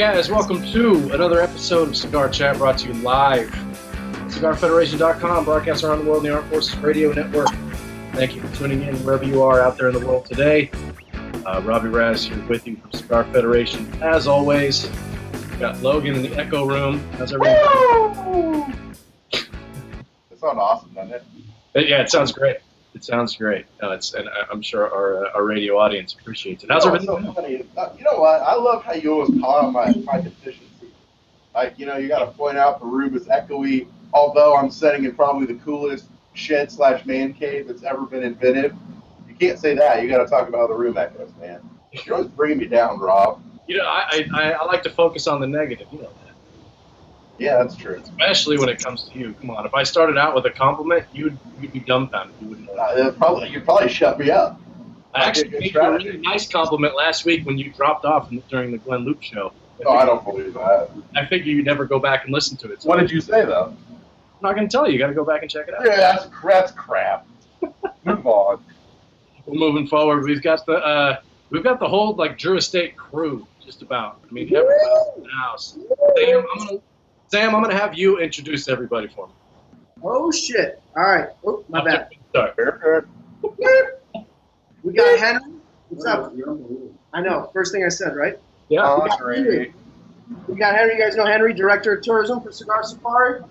guys, welcome to another episode of Cigar Chat, brought to you live on CigarFederation.com, broadcast around the world in the Armed Forces Radio Network. Thank you for tuning in wherever you are out there in the world today. Robbie Raz here with you from Cigar Federation. As always, we've got Logan in the Echo Room. How's everyone? That sounds awesome, doesn't it? Yeah, it sounds great. It sounds great. And I'm sure our radio audience appreciates it. How's everything? So funny. You know what? I love how you always call out my deficiency. Like, you got to point out the room is echoey, although I'm sitting in probably the coolest shed/man cave that's ever been invented. You can't say that. You got to talk about how the room echoes, man. You're always bringing me down, Rob. I like to focus on the negative. You know that. Yeah, that's true. Especially when it comes to you. Come on, if I started out with a compliment, you'd be dumbfounded. You wouldn't know. You'd probably shut me up. I actually gave you a really nice compliment last week when you dropped off during the Glenn Luke show. I don't believe that. I figure you'd never go back and listen to it. So what did you say, though? I'm not going to tell you. You got to go back and check it out. Yeah, that's crap. Move on. We're moving forward. We've got the whole Drew Estate crew, just about. I mean, everybody's in the house. Sam, I'm gonna have you introduce everybody for me. Oh shit! All right. Oh, my bad. Sorry. We got Henry. What's up? I know. First thing I said, right? Yeah. We got Henry. You guys know Henry, Director of Tourism for Cigar Safari?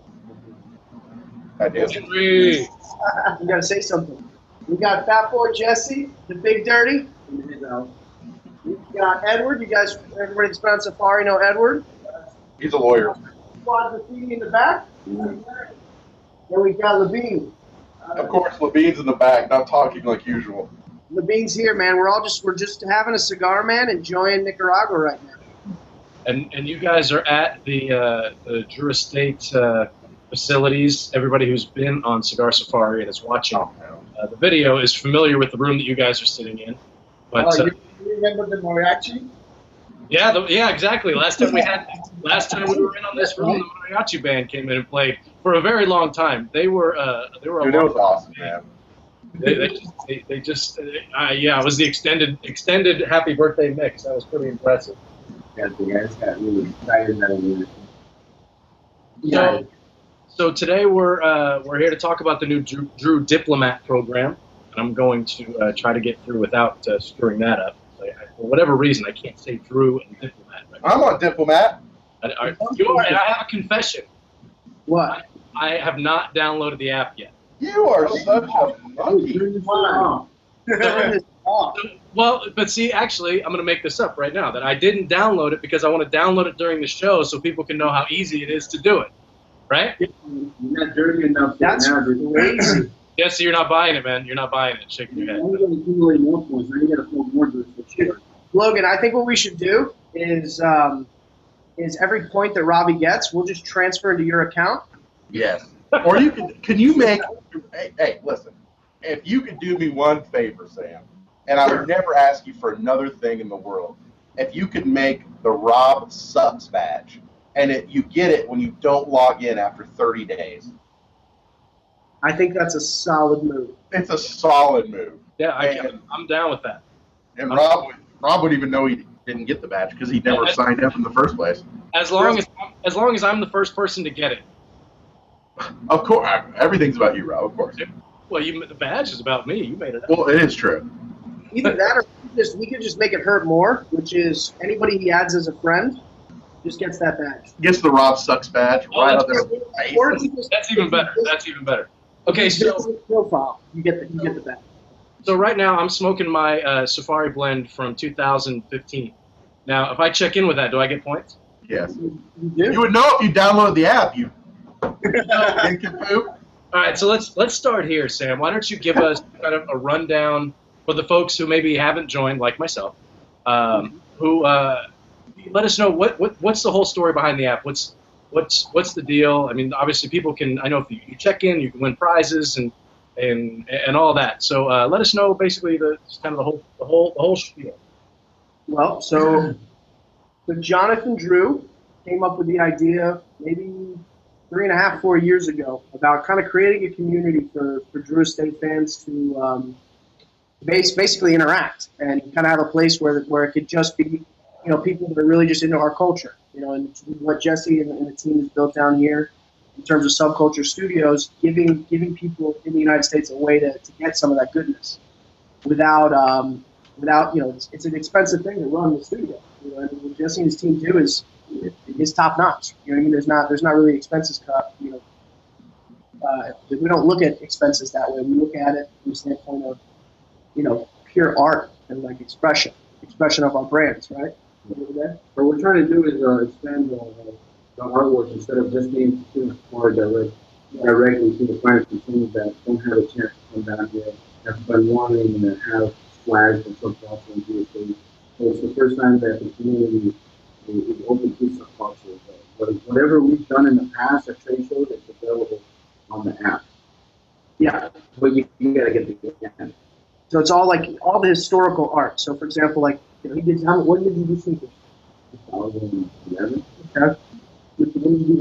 I do. Henry. You gotta say something. We got Fat Boy Jesse, the Big Dirty. We got Edward. Everybody that's been on Safari know Edward. He's a lawyer. Squad graffiti in the back. Then we got Levine. Of course, Levine's in the back, not talking like usual. Levine's here, man. We're just having a cigar, man, enjoying Nicaragua right now. And you guys are at the Drew Estate facilities. Everybody who's been on Cigar Safari and is watching the video is familiar with the room that you guys are sitting in. But you remember the mariachi? Yeah, exactly. Last time we were in on this room, the mariachi band came in and played for a very long time. They were Dude, that was awesome, man. They just it was the extended happy birthday mix. That was pretty impressive. Yeah, the guys got really excited. So today we're here to talk about the new Drew Diplomat program, and I'm going to try to get through without screwing that up. For whatever reason, I can't say Drew and Diplomat. Right I'm on Diplomat. I have a confession. What? I have not downloaded the app yet. You are such a monkey. Well, but see, actually, I'm going to make this up right now, that I didn't download it because I want to download it during the show so people can know how easy it is to do it. Right? You're not dirty enough. That's crazy. Yeah, so you're not buying it, man. You're not buying it. Shaking your head. I'm going to accumulate more points. Now you got to pull more to it for sure. Logan, I think what we should do is every point that Robbie gets, we'll just transfer into your account. Yes. Or can you make, hey, listen, if you could do me one favor, Sam, and I would never ask you for another thing in the world, if you could make the Rob Sucks badge, and you get it when you don't log in after 30 days. I think that's a solid move. It's a solid move. Yeah, I'm down with that. And Rob would even know he didn't get the badge because he never signed up in the first place. As long as I'm the first person to get it. Of course, everything's about you, Rob. Of course. Well, the badge is about me. You made it up. Well, it is true. Either that, or we could just make it hurt more, which is anybody he adds as a friend just gets that badge. Gets the Rob Sucks badge right out there. That's even better. That's even better. Okay, so profile, you get the badge. So right now I'm smoking my Safari blend from 2015. Now, if I check in with that, do I get points? Yes. You do? You would know if you download the app. You nincompoop. All right, so let's start here, Sam. Why don't you give us kind of a rundown for the folks who maybe haven't joined, like myself, who let us know what's the whole story behind the app. What's the deal? I mean, obviously people can. I know if you check in, you can win prizes and all that. So let us know basically the whole spiel. Well, so Jonathan Drew came up with the idea maybe 3.5, 4 years ago about kind of creating a community for Drew Estate fans to basically interact and kind of have a place where it could just be people that are really just into our culture, and what Jesse and the team has built down here in terms of Subculture Studios, giving people in the United States a way to get some of that goodness without it's an expensive thing to run the studio. And what Jesse and his team do is top notch. You know what I mean? There's not really expenses cut. We don't look at expenses that way. We look at it from the standpoint of pure art and like expression of our brands, right? What we're trying to do is expand the artwork instead of just being directly to the final consumers that don't have a chance to come down here, have been wanting and have flags and subculture and do things. So it's the first time that the community is open to subculture. But whatever we've done in the past at trade shows, it's available on the app. Yeah. But you gotta get the app. So it's all the historical art. So for example, what did you do Sneakers? 2011. Okay. When did you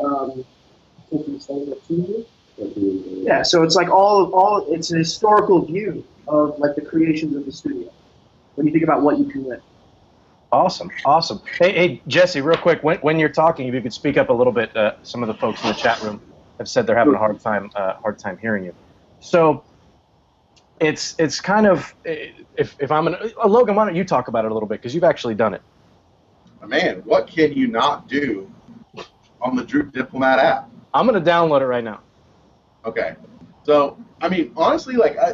do the Yeah, so it's like it's a historical view of like the creations of the studio when you think about what you can win. Awesome. Hey, Jesse, real quick, when you're talking, if you could speak up a little bit, some of the folks in the chat room have said they're having a hard time hearing you. So it's kind of, if I'm gonna, Logan, why don't you talk about it a little bit, because you've actually done it. Man, what can you not do on the Drew Diplomat app? I'm gonna download it right now. Okay, so I mean, honestly,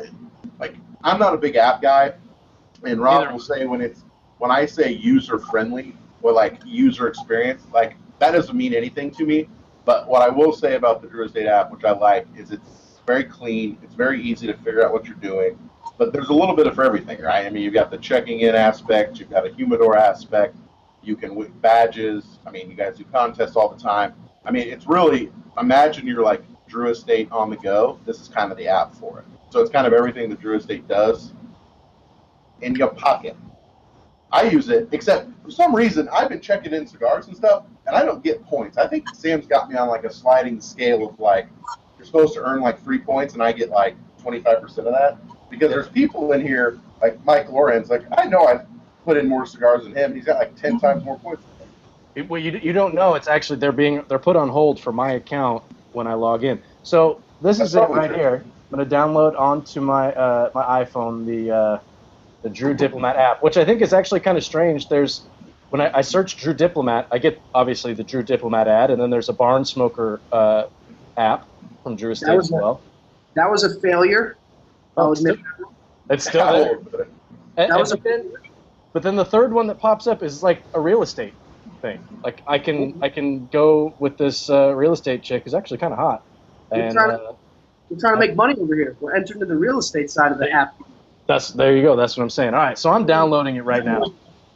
I'm not a big app guy, and Rob will say when I say user friendly or like user experience, like that doesn't mean anything to me. But what I will say about the Drew Estate app, which I like, is it's very clean. It's very easy to figure out what you're doing. But there's a little bit of for everything, right? I mean, you've got the checking in aspect, you've got a humidor aspect, you can win badges. I mean, you guys do contests all the time. I mean, it's really, imagine you're like Drew Estate on the go. This is kind of the app for it. So it's kind of everything that Drew Estate does in your pocket. I use it, except for some reason, I've been checking in cigars and stuff, and I don't get points. I think Sam's got me on like a sliding scale of like, you're supposed to earn like 3 points, and I get like 25% of that. Because there's people in here, like Mike Lorenz, like, I know I've put in more cigars than him. He's got like 10 times more points than him. Well, you don't know. It's actually they're put on hold for my account when I log in. So this is it right here. I'm going to download onto my my iPhone the Drew Diplomat app, which I think is actually kind of strange. When I search Drew Diplomat, I get obviously the Drew Diplomat ad, and then there's a Barn Smoker app from Drew Estate as well. That was a failure. I'll admit. It's still there. That was a failure. But then the third one that pops up is like a real estate thing. Like I can go with this real estate chick who's actually kind of hot. And we're trying to make money over here. We're entering the real estate side of the app. There you go. That's what I'm saying. All right, so I'm downloading it right now,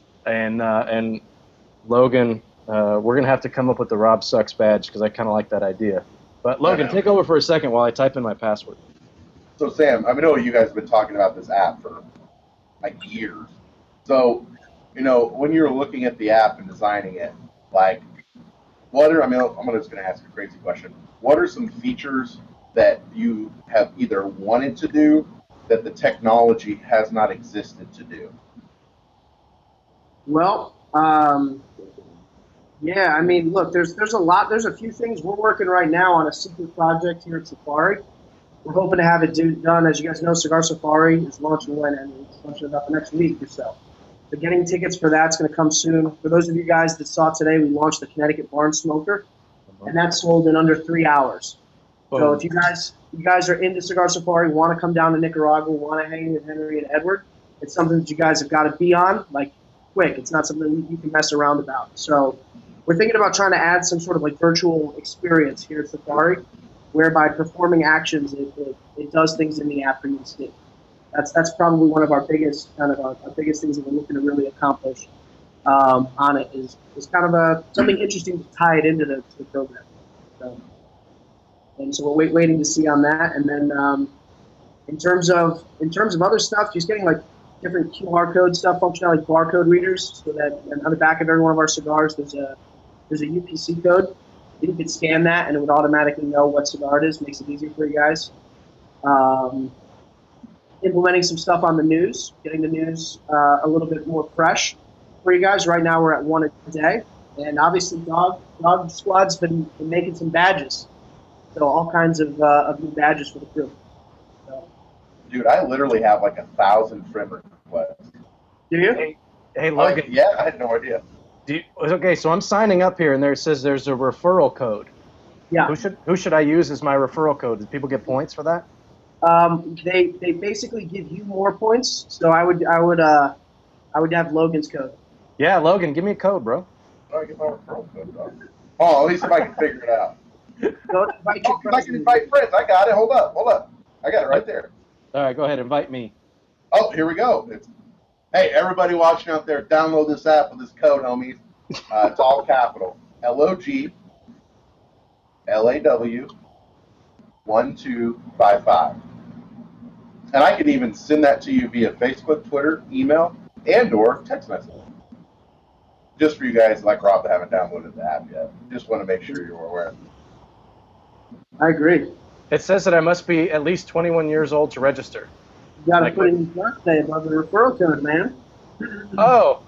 and Logan, we're gonna have to come up with the Rob Sucks badge because I kind of like that idea. But Logan, take over for a second while I type in my password. So Sam, I know you guys have been talking about this app for like years. So, when you're looking at the app and designing it, like, I'm just gonna ask a crazy question. What are some features that you have either wanted to do that the technology has not existed to do? Well, yeah, I mean, look, there's a lot. There's a few things we're working right now on a secret project here at Safari. We're hoping to have it done. As you guys know, Cigar Safari is launching it's launching about the next week or so. So getting tickets for that's going to come soon. For those of you guys that saw today, we launched the Connecticut Barn Smoker, and that sold in under 3 hours. So if you guys are into Cigar Safari, want to come down to Nicaragua, want to hang with Henry and Edward, it's something that you guys have got to be on, like, quick. It's not something you can mess around about. So we're thinking about trying to add some sort of like virtual experience here at Safari, whereby performing actions, it does things in the app for you to see. That's probably one of our biggest our biggest things that we're looking to really accomplish on it is kind of something interesting to tie it into the program. And so we're waiting to see on that. And then in terms of other stuff, just getting like different QR code stuff, functionality, barcode readers, so that on the back of every one of our cigars there's a UPC code. You could scan that and it would automatically know what cigar it is. Makes it easier for you guys. Implementing some stuff on the news, getting the news a little bit more fresh. you guys. Right now we're at one a day, and obviously Dog Squad's been making some badges, so all kinds of new badges for the crew. So, Dude, I literally have like 1,000 friend requests. do you? Hey, Logan. Yeah, I had no idea. Okay, so I'm signing up here, and there it says there's a referral code. Yeah. Who should I use as my referral code? Do people get points for that? They basically give you more points, so I would have Logan's code. Yeah, Logan, give me a code, bro. How do I get my referral code, dog? Oh, at least if I can figure it out. Don't invite your I can invite friends. I got it. Hold up. I got it right there. All right, go ahead, invite me. Oh, here we go. Hey, everybody watching out there, download this app with this code, homies. It's all capital. LOG LAW 1255. And I can even send that to you via Facebook, Twitter, email, and or text message. Just for you guys like Rob that haven't downloaded the app yet. Just want to make sure you're aware. I agree. It says that I must be at least 21 years old to register. You got to put in your birthday above the referral code, man. Oh.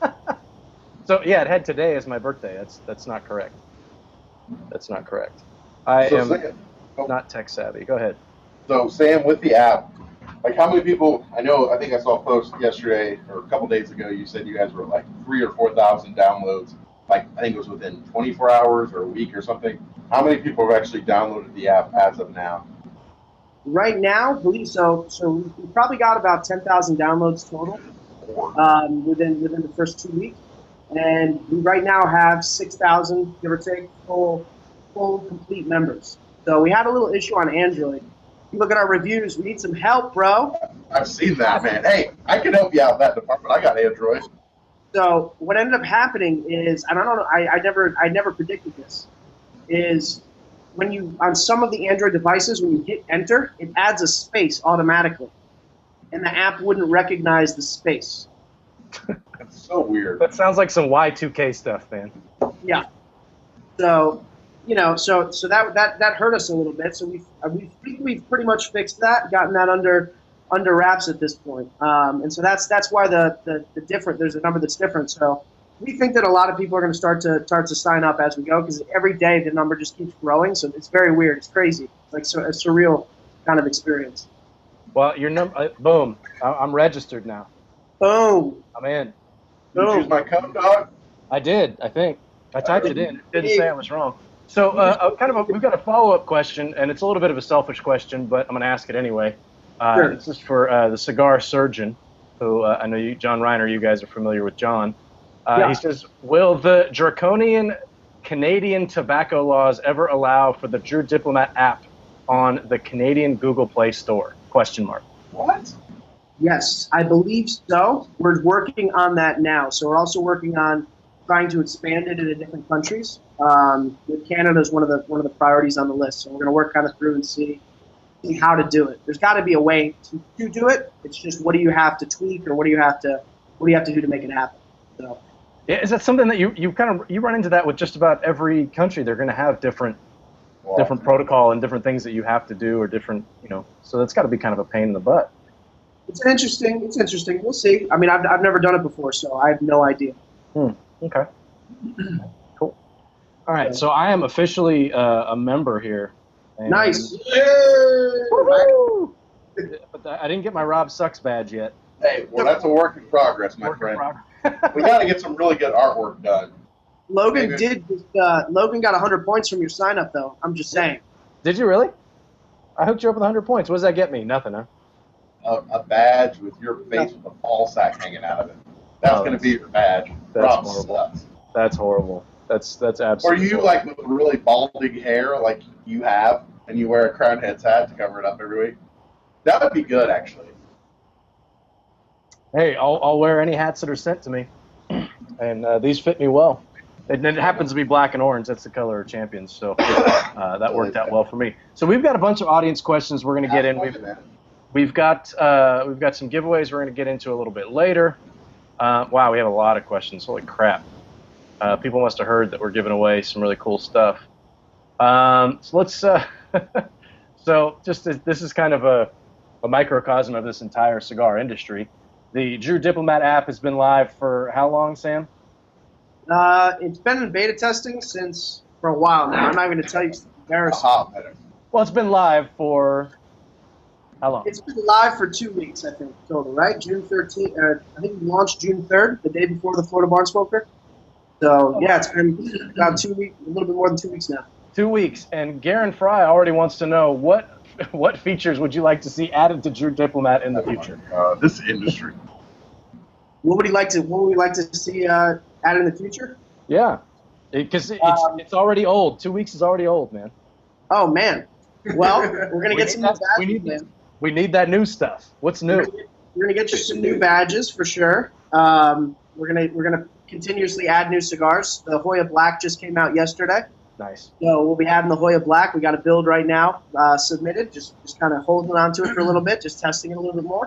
So yeah, it had today as my birthday. That's not correct. That's not correct. I am not tech savvy. Go ahead. So Sam, with the app, like how many people? I think I saw a post yesterday or a couple days ago. You said you guys were like 3,000 or 4,000 downloads. Like I think it was within 24 hours or a week or something. How many people have actually downloaded the app as of now? Right now, believe so. So we probably got about 10,000 downloads total within the first 2 weeks, and we right now have 6,000, give or take, full complete members. So we had a little issue on Android. You look at our reviews. We need some help, bro. I've seen that, man. Hey, I can help you out in that department. I got Android. So what ended up happening is, and I don't know, I never predicted this, is when you, on some of the Android devices, when you hit enter, it adds a space automatically. And the app wouldn't recognize the space. It's so weird. That sounds like some Y2K stuff, man. Yeah. So, so that hurt us a little bit. So we've pretty much fixed that, gotten that under wraps at this point. And so that's why the different, there's a number that's different. So we think that a lot of people are going to start to sign up as we go, because every day the number just keeps growing. So it's very weird. It's crazy. It's like a surreal kind of experience. Well, your number, boom. I'm registered now. Boom. I'm in. Did you use my code, dog? I did. I think I typed it in. It didn't say I was wrong. So we've got a follow-up question, and it's a little bit of a selfish question, but I'm going to ask it anyway. Sure. This is for the cigar surgeon, who I know you, John Reiner, you guys are familiar with John. Yeah. He says, will the draconian Canadian tobacco laws ever allow for the Drew Diplomat app on the Canadian Google Play Store? ? What? Yes, I believe so. We're working on that now. So we're also working on trying to expand it into different countries. With Canada is one of the priorities on the list. So we're going to work kind of through and see how to do it. There's got to be a way to do it. It's just, what do you have to tweak, or what do you have to do to make it happen? So. Yeah, is that something that you run into that with just about every country? They're going to have different protocol and different things that you have to do, or different, so that's got to be kind of a pain in the butt. It's interesting. We'll see. I mean, I've never done it before, so I have no idea. Okay. Cool. All right, so I am officially a member here. Nice. Woo-hoo! But I didn't get my Rob Sucks badge yet. Hey, well, that's a work in progress, my friend. We got to get some really good artwork done. Logan Logan got 100 points from your sign up, though. I'm just saying. Did you really? I hooked you up with 100 points. What does that get me? Nothing, huh? A badge with your face with a ball sack hanging out of it. That's going to be your badge. That's Rob horrible. Sucks. That's horrible. That's absolutely. Or you like with really balding hair like you have, and you wear a crown heads hat to cover it up every week? That would be good, actually. Hey, I'll wear any hats that are sent to me, and these fit me well. It happens to be black and orange. That's the color of champions, so that worked out well for me. So we've got a bunch of audience questions we're going to get in. We've got some giveaways we're going to get into a little bit later. Wow, we have a lot of questions. Holy crap! People must have heard that we're giving away some really cool stuff. So let's. So this is kind of a microcosm of this entire cigar industry. The Drew Diplomat app has been live for how long, Sam? It's been in beta testing for a while now. I'm not going to tell you. It's embarrassing. Well, it's been live for how long? It's been live for 2 weeks, I think, total, right? June 13th. I think we launched June 3rd, the day before the Florida Barn Smoker. So, yeah, it's been about 2 weeks, a little bit more than 2 weeks now. 2 weeks. And Garen Fry already wants to know what features would you like to see added to Drew Diplomat in the future? This industry. What would we like to see added in the future? Yeah, because it's already old. 2 weeks is already old, man. Oh, man. Well, we're going to get some new badges. We need that new stuff. What's new? We're going to get you some new badges for sure. We're gonna continuously add new cigars. The Hoya Black just came out yesterday. Nice. So we'll be adding the Hoya Black. We got a build right now submitted. Just kind of holding on to it for a little bit, just testing it a little bit more.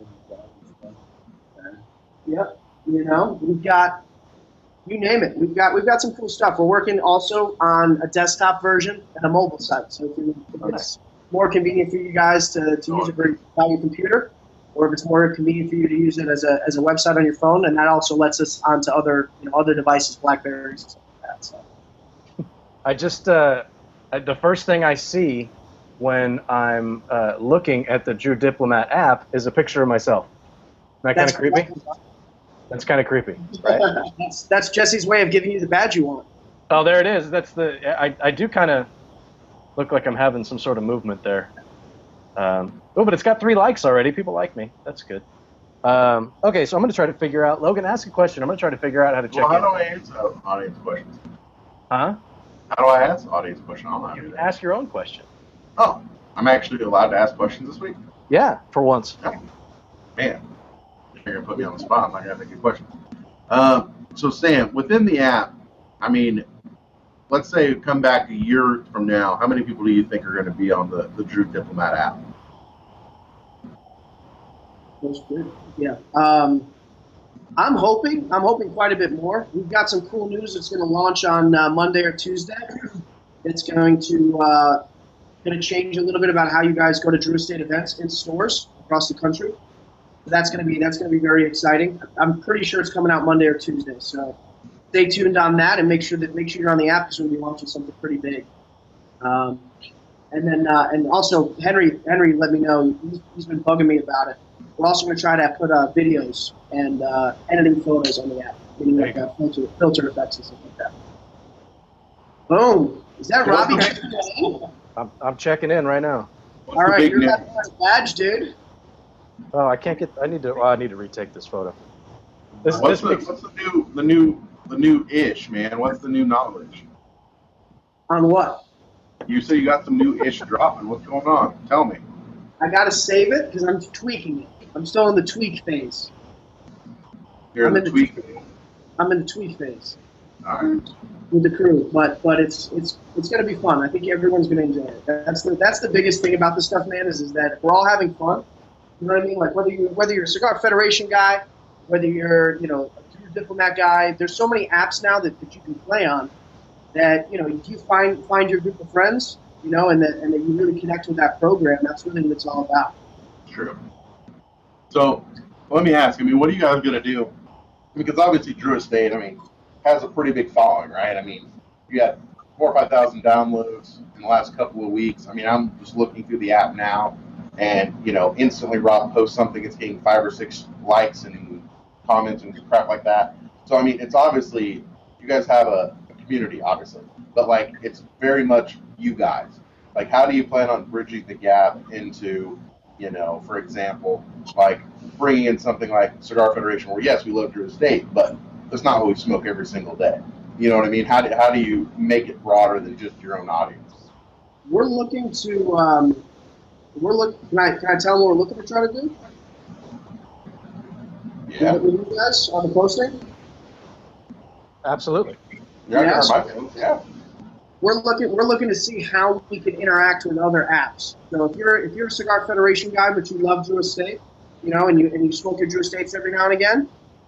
Yep. You know, we've got, you name it. We've got some cool stuff. We're working also on a desktop version and a mobile site. So if it's more convenient for you guys to use it by your computer, or if it's more convenient for you to use it as a website on your phone, and that also lets us onto other devices, BlackBerries, and stuff like that. So. I just the first thing I see when I'm looking at the Drew Diplomat app is a picture of myself. Isn't that kind of creepy? That's kind of creepy, right? that's Jesse's way of giving you the badge you want. Oh, there it is. I do kind of look like I'm having some sort of movement there. But it's got 3 likes already. People like me. That's good. Okay, so I'm going to try to figure out. Logan, ask a question. I'm going to try to figure out how to check. How do I answer audience questions? Huh? How do I ask audience questions? You can ask your own question. Oh, I'm actually allowed to ask questions this week? Yeah, for once. Oh, man, you're going to put me on the spot. I'm not going to think of questions. So, Sam, within the app, I mean, let's say come back a year from now, how many people do you think are going to be on the Drew Diplomat app? That's good. Yeah. I'm hoping quite a bit more. We've got some cool news that's going to launch on Monday or Tuesday. It's going to change a little bit about how you guys go to Drew Estate events in stores across the country. That's going to be very exciting. I'm pretty sure it's coming out Monday or Tuesday. So stay tuned on that, and make sure you're on the app, because we'll be launching something pretty big. And then and also Henry let me know, he's been bugging me about it. We're also going to try to put videos and editing photos on the app, meaning like filter effects and stuff like that. Boom! Is that Robbie? I'm checking in right now. All right, you're that badge, dude. Oh, I can't get. I need to retake this photo. What's the new ish, man? What's the new knowledge? On what? You say you got some new ish dropping. What's going on? Tell me. I gotta save it because I'm tweaking it. I'm still in the tweak phase. You're in the tweak. I'm in the tweak phase. All right. With the crew, but it's gonna be fun. I think everyone's gonna enjoy it. That's the biggest thing about this stuff, man. Is that we're all having fun. You know what I mean? Like whether you're a Cigar Federation guy, whether you're a Diplomat guy. There's so many apps now that you can play on. That if you find your group of friends, and that you really connect with that program. That's really what it's all about. True. So let me ask. What are you guys gonna do? Because obviously Drew Estate, has a pretty big following, right? You got 4,000 or 5,000 downloads in the last couple of weeks. I'm just looking through the app now, and instantly Rob posts something, it's getting 5 or 6 likes and comments and crap like that. So it's obviously you guys have a community, obviously, but it's very much you guys. How do you plan on bridging the gap into, for example, bringing in something like Cigar Federation, where yes, we love Drew Estate, but that's not what we smoke every single day. You know what I mean? How do you make it broader than just your own audience? We're looking to Can I tell them what we're looking to try to do? Yeah. With you guys on the posting? Absolutely. Yeah. We're looking to see how we can interact with other apps. So if you're a Cigar Federation guy, but you love Drew Estate, and you smoke your Drew Estates every now and again,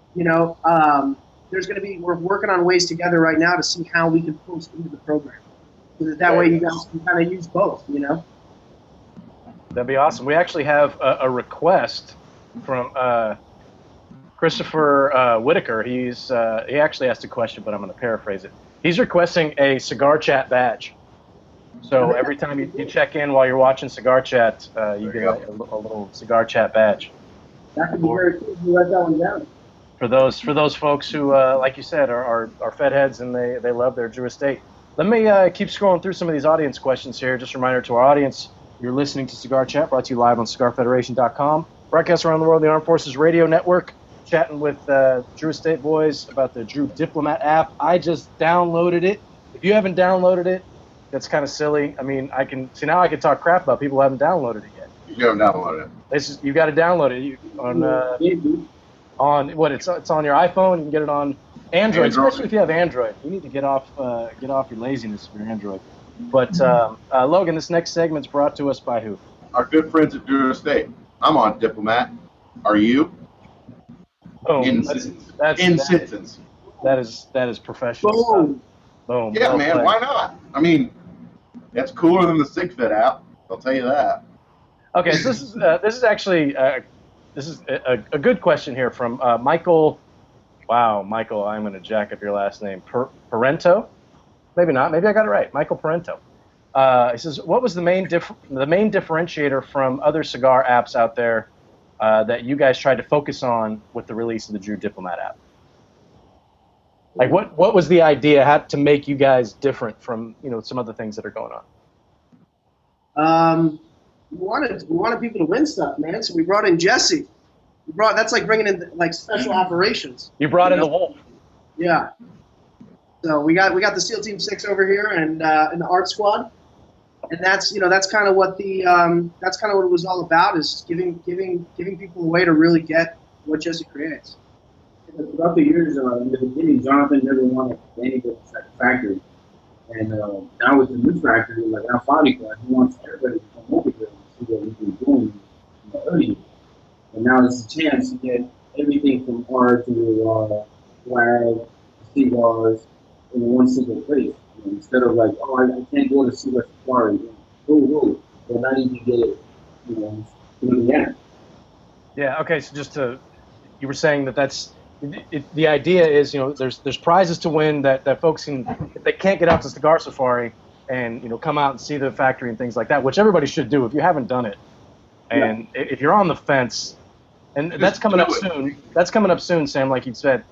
we're working on ways together right now to see how we can post into the program, so that way you guys can kind of use both. That'd be awesome. We actually have a request from Christopher Whitaker, he actually asked a question, but I'm going to paraphrase it. He's requesting a Cigar Chat badge. So every time you check in while you're watching Cigar Chat, you get a little Cigar Chat badge. That could be very cool if you write that one down. For those folks who, like you said, are Fed heads and they love their Drew Estate. Let me keep scrolling through some of these audience questions here. Just a reminder to our audience, you're listening to Cigar Chat, brought to you live on CigarFederation.com. Broadcast around the world, the Armed Forces Radio Network. Chatting with Drew Estate boys about the Drew Diplomat app. I just downloaded it. If you haven't downloaded it, that's kind of silly. I mean, now I can talk crap about people who haven't downloaded it yet. You haven't downloaded it. You got to download it on what? It's on your iPhone. You can get it on Android, especially if you have Android. You need to get off your laziness for your Android. But Logan, this next segment's brought to us by who? Our good friends at Drew Estate. I'm on Diplomat. Are you? Boom. Sentence. That is professional stuff. Boom. Yeah, well man. played. Why not? I mean, that's cooler than the SigFed app. I'll tell you that. Okay, so this is actually a good question here from Michael. Wow, Michael, I'm going to jack up your last name. Parento? Maybe not. Maybe I got it right. Michael Parento. He says, what was the main differentiator from other cigar apps out there that you guys tried to focus on with the release of the Drew Diplomat app? Like, what was the idea to make you guys different from some other things that are going on? We wanted people to win stuff, man. So we brought in Jesse. That's like bringing in like special operations. You brought in the Wolf. Yeah. So we got the SEAL Team 6 over here and the Art Squad, and that's kind of what that's kind of what it was all about, is giving people a way to really get what Jesse creates. Throughout the years, in the beginning, Jonathan never wanted any but the factory, and now with the new factory, like our Fadi Club, he wants everybody to come over here and see what we've been doing in the early years. And now it's a chance to get everything from art to flag, cigars in one single place. Instead of like, I can't go to Cigar Safari. Go. But now you can get it, in the app. Yeah. Okay. So you were saying that's. The idea is, there's prizes to win that folks can, if they can't get out to Cigar Safari and, come out and see the factory and things like that, which everybody should do if you haven't done it. And if you're on the fence, and that's coming up soon. That's coming up soon, Sam, like you said.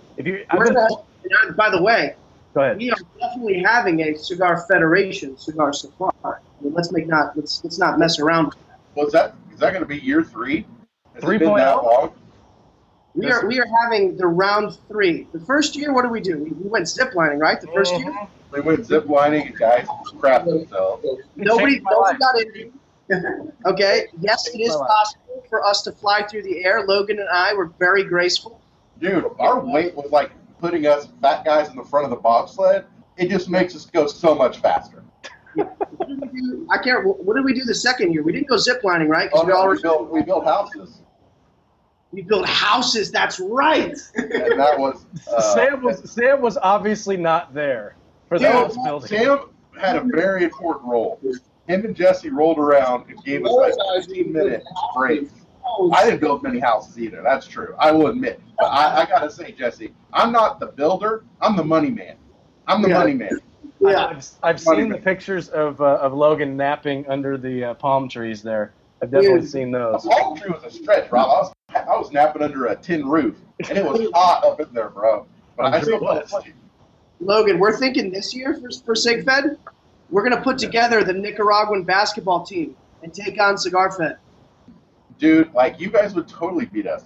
By the way, go ahead. We are definitely having a Cigar Federation, Cigar Safari. I mean, let's not mess around with that. Well, is that going to be year 3? Has 3.0? it been that long? We are having the round 3. The first year, what did we do? We went ziplining, right? The first year. We went ziplining and guys crapped themselves. Nobody got injured. Okay. Yes, it is possible for us to fly through the air. Logan and I were very graceful. Dude, our weight was like putting us fat guys in the front of the bobsled. It just makes us go so much faster. What did we do the second year? We didn't go ziplining, right? We built houses. We built houses. That's right. And that was Sam was obviously not there for those buildings. Sam had a very important role. Him and Jesse rolled around and gave us like 15-minute breaks. I didn't build many houses either. That's true. I will admit. But I gotta say, Jesse, I'm not the builder. I'm the money man. Money man. Yeah. I've seen the pictures of Logan napping under the palm trees there. I've definitely seen those. The palm tree was a stretch, Rob. I was napping under a tin roof, and it was hot up in there, bro. But I still was. Logan, we're thinking this year for SigFed, we're going to put together the Nicaraguan basketball team and take on Cigar Fed. Dude, you guys would totally beat us.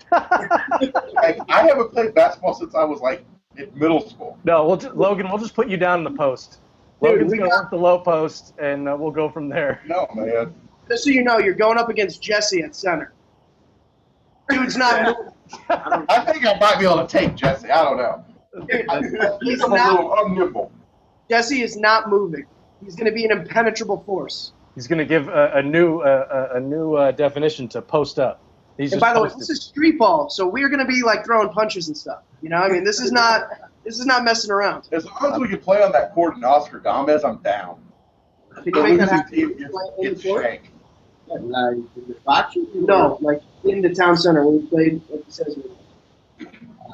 I haven't played basketball since I was in middle school. No, Logan, we'll just put you down in the post. Logan's going to work the low post, and we'll go from there. No, man. Just so you know, you're going up against Jesse at center. Dude's not moving. I think I might be able to take Jesse. I don't know. He's I'm a little unnimble. Jesse is not moving. He's going to be an impenetrable force. He's going to give a new definition to post up. And by the way, this is street ball, so we're going to be throwing punches and stuff. This is not messing around. As long as we can play on that court in Oscar Gomez, I'm down. Can you make that happen? Gets shanked. No, in the town center when we played at the Cesar.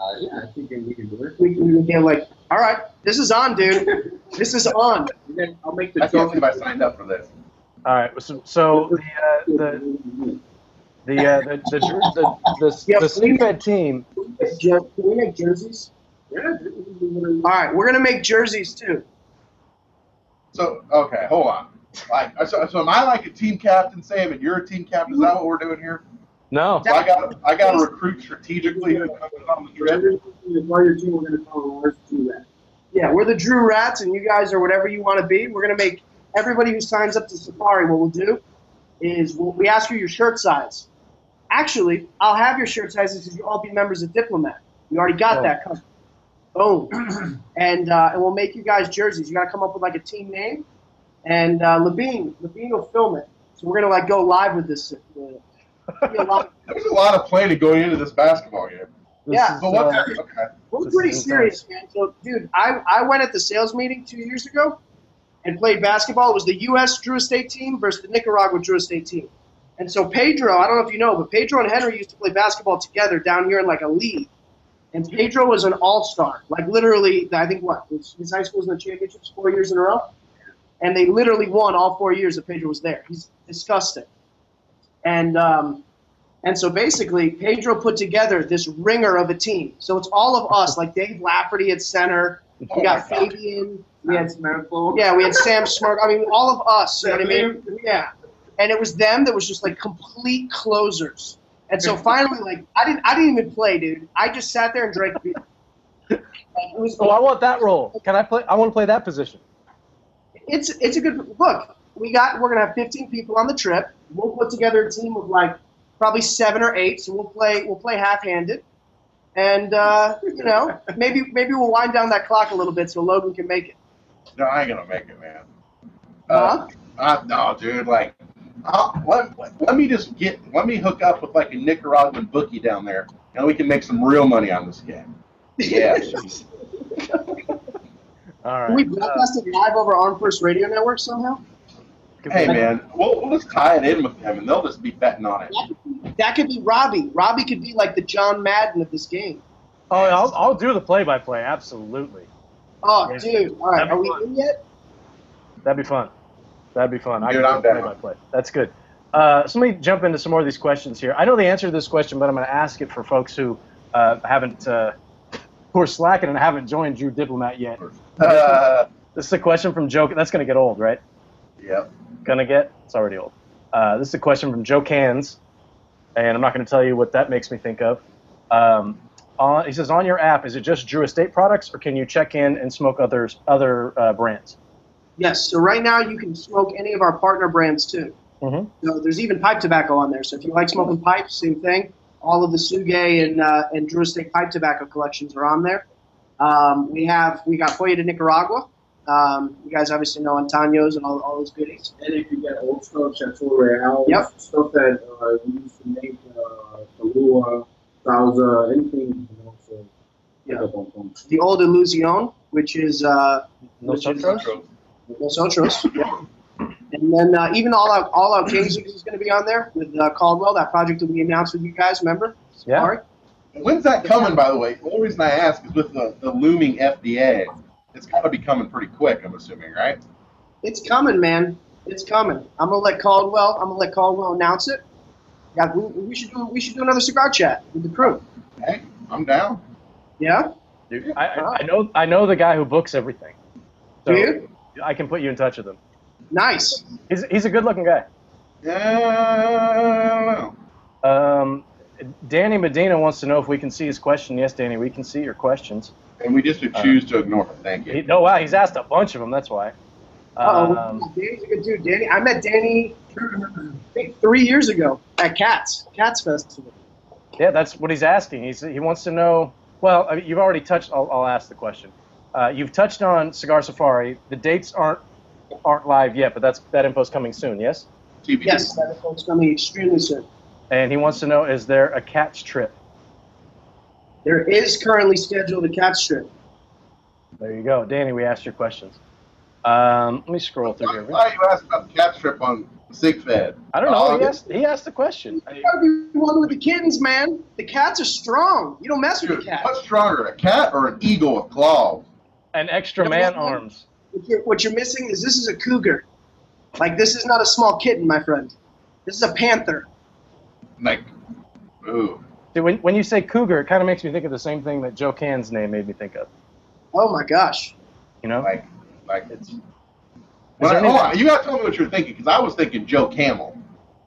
Yeah, I think we can do it. We can get like, all right, this is on, dude. This is on. And then I'll make the I can't believe I signed up for this. All right. So the Sleephead team. Can we make jerseys? Yeah. All right, we're gonna make jerseys too. So okay, hold on. Like, so am I like a team captain, Sam, and you're a team captain? Is that what we're doing here? No. So I got to recruit strategically who comes on the trip. While your team, we're going to call ours to that. Yeah, we're the Drew Rats, and you guys are whatever you want to be. We're gonna make everybody who signs up to Safari. What we'll do is we ask you your shirt size. Actually, I'll have your shirt sizes because you all be members of Diplomat. You already got that covered. Boom. And we'll make you guys jerseys. You got to come up with like a team name. And Levine will film it. So we're going to go live with this. There's a lot of planning going into this basketball game. Yeah. So okay. We're pretty serious, man. So, dude, I went at the sales meeting 2 years ago and played basketball. It was the U.S. Drew Estate team versus the Nicaragua Drew Estate team. And so Pedro, I don't know if you know, but Pedro and Henry used to play basketball together down here in like a league. And Pedro was an all-star. Like literally, I think his high school was in the championships 4 years in a row. And they literally won all 4 years that Pedro was there. He's disgusting. And so basically, Pedro put together this ringer of a team. So it's all of us, like Dave Lafferty at center. We got Fabian. We had we had Sam Smirk. I mean, all of us. You know what I mean? Yeah. And it was them that was just like complete closers. And so finally, like I didn't even play, dude. I just sat there and drank beer. I want that role. Can I play? I want to play that position. It's a good look. We're gonna have 15 people on the trip. We'll put together a team of like probably 7 or 8. So we'll play half-handed, and maybe we'll wind down that clock a little bit so Logan can make it. No, I ain't gonna make it, man. No, dude. Like, let me hook up with like a Nicaraguan bookie down there, and we can make some real money on this game. Yeah. All right. Can we broadcast it live over Armed First Radio Network somehow? Hey, man, we'll just tie it in with them, and they'll just be betting on it. That could be Robbie. Robbie could be like the John Madden of this game. Oh, I'll do the play-by-play, absolutely. Oh, dude. All right, are we in yet? That'd be fun. Dude, I'm down. Play-by-play. That's good. So let me jump into some more of these questions here. I know the answer to this question, but I'm going to ask it for folks who who are slacking and haven't joined Drew Diplomat yet. This is a question from Joe. That's going to get old, right? Yep. It's already old. This is a question from Joe Cans, and I'm not going to tell you what that makes me think of. He says, on your app, is it just Drew Estate products, or can you check in and smoke other brands? Yes. So right now you can smoke any of our partner brands too. Mm-hmm. So there's even pipe tobacco on there. So if you like smoking pipes, same thing. All of the Suge and Drew Estate pipe tobacco collections are on there. We got Joya de Nicaragua. You guys obviously know Antaños and all those goodies. And if you get old stuff, Chateau Royale, stuff that we used to make, Kahlua, Salsa, anything you can also pick up on phone. The old Illusion, which is Nosotros. Yeah. And then even All Out Kings is going to be on there with Caldwell, that project that we announced with you guys, remember? Yeah. Sorry. When's that coming, by the way? The only reason I ask is with the looming FDA. It's got to be coming pretty quick, I'm assuming, right? It's coming, man. It's coming. I'm gonna let Caldwell announce it. Yeah, we should do another cigar chat with the crew. Hey, I'm down. Yeah. Dude, I know the guy who books everything. So Do you? I can put you in touch with him. Nice. He's a good-looking guy. I don't know. Danny Medina wants to know if we can see his question. Yes, Danny, we can see your questions. And we just would choose to ignore it. Thank you. Wow, he's asked a bunch of them. That's why. Danny's a good dude. Danny, I met Danny, I think 3 years ago at Cats Festival. Yeah, that's what he's asking. He wants to know. Well, you've already touched. I'll ask the question. You've touched on Cigar Safari. The dates aren't live yet, but that info's coming soon. Yes. TBD. Yes, that info's coming extremely soon. And he wants to know: is there a Cats trip? There is currently scheduled a Cats trip. There you go, Danny. We asked your questions. Let me scroll through here. Why you asked about the Cats trip on Sick-fed. I don't know. He asked the question. You gotta be one with the kittens, man. The cats are strong. You don't mess with the Dude, cat. what's stronger, a cat or an eagle with claws? And extra man arms. What you're missing is this is a cougar. Like, this is not a small kitten, my friend. This is a panther. Like, ooh. See, when you say cougar, it kind of makes me think of the same thing that Joe Can's name made me think of. Oh, my gosh. You know? Like It's... hold on, you gotta tell me what you're thinking, because I was thinking Joe Camel.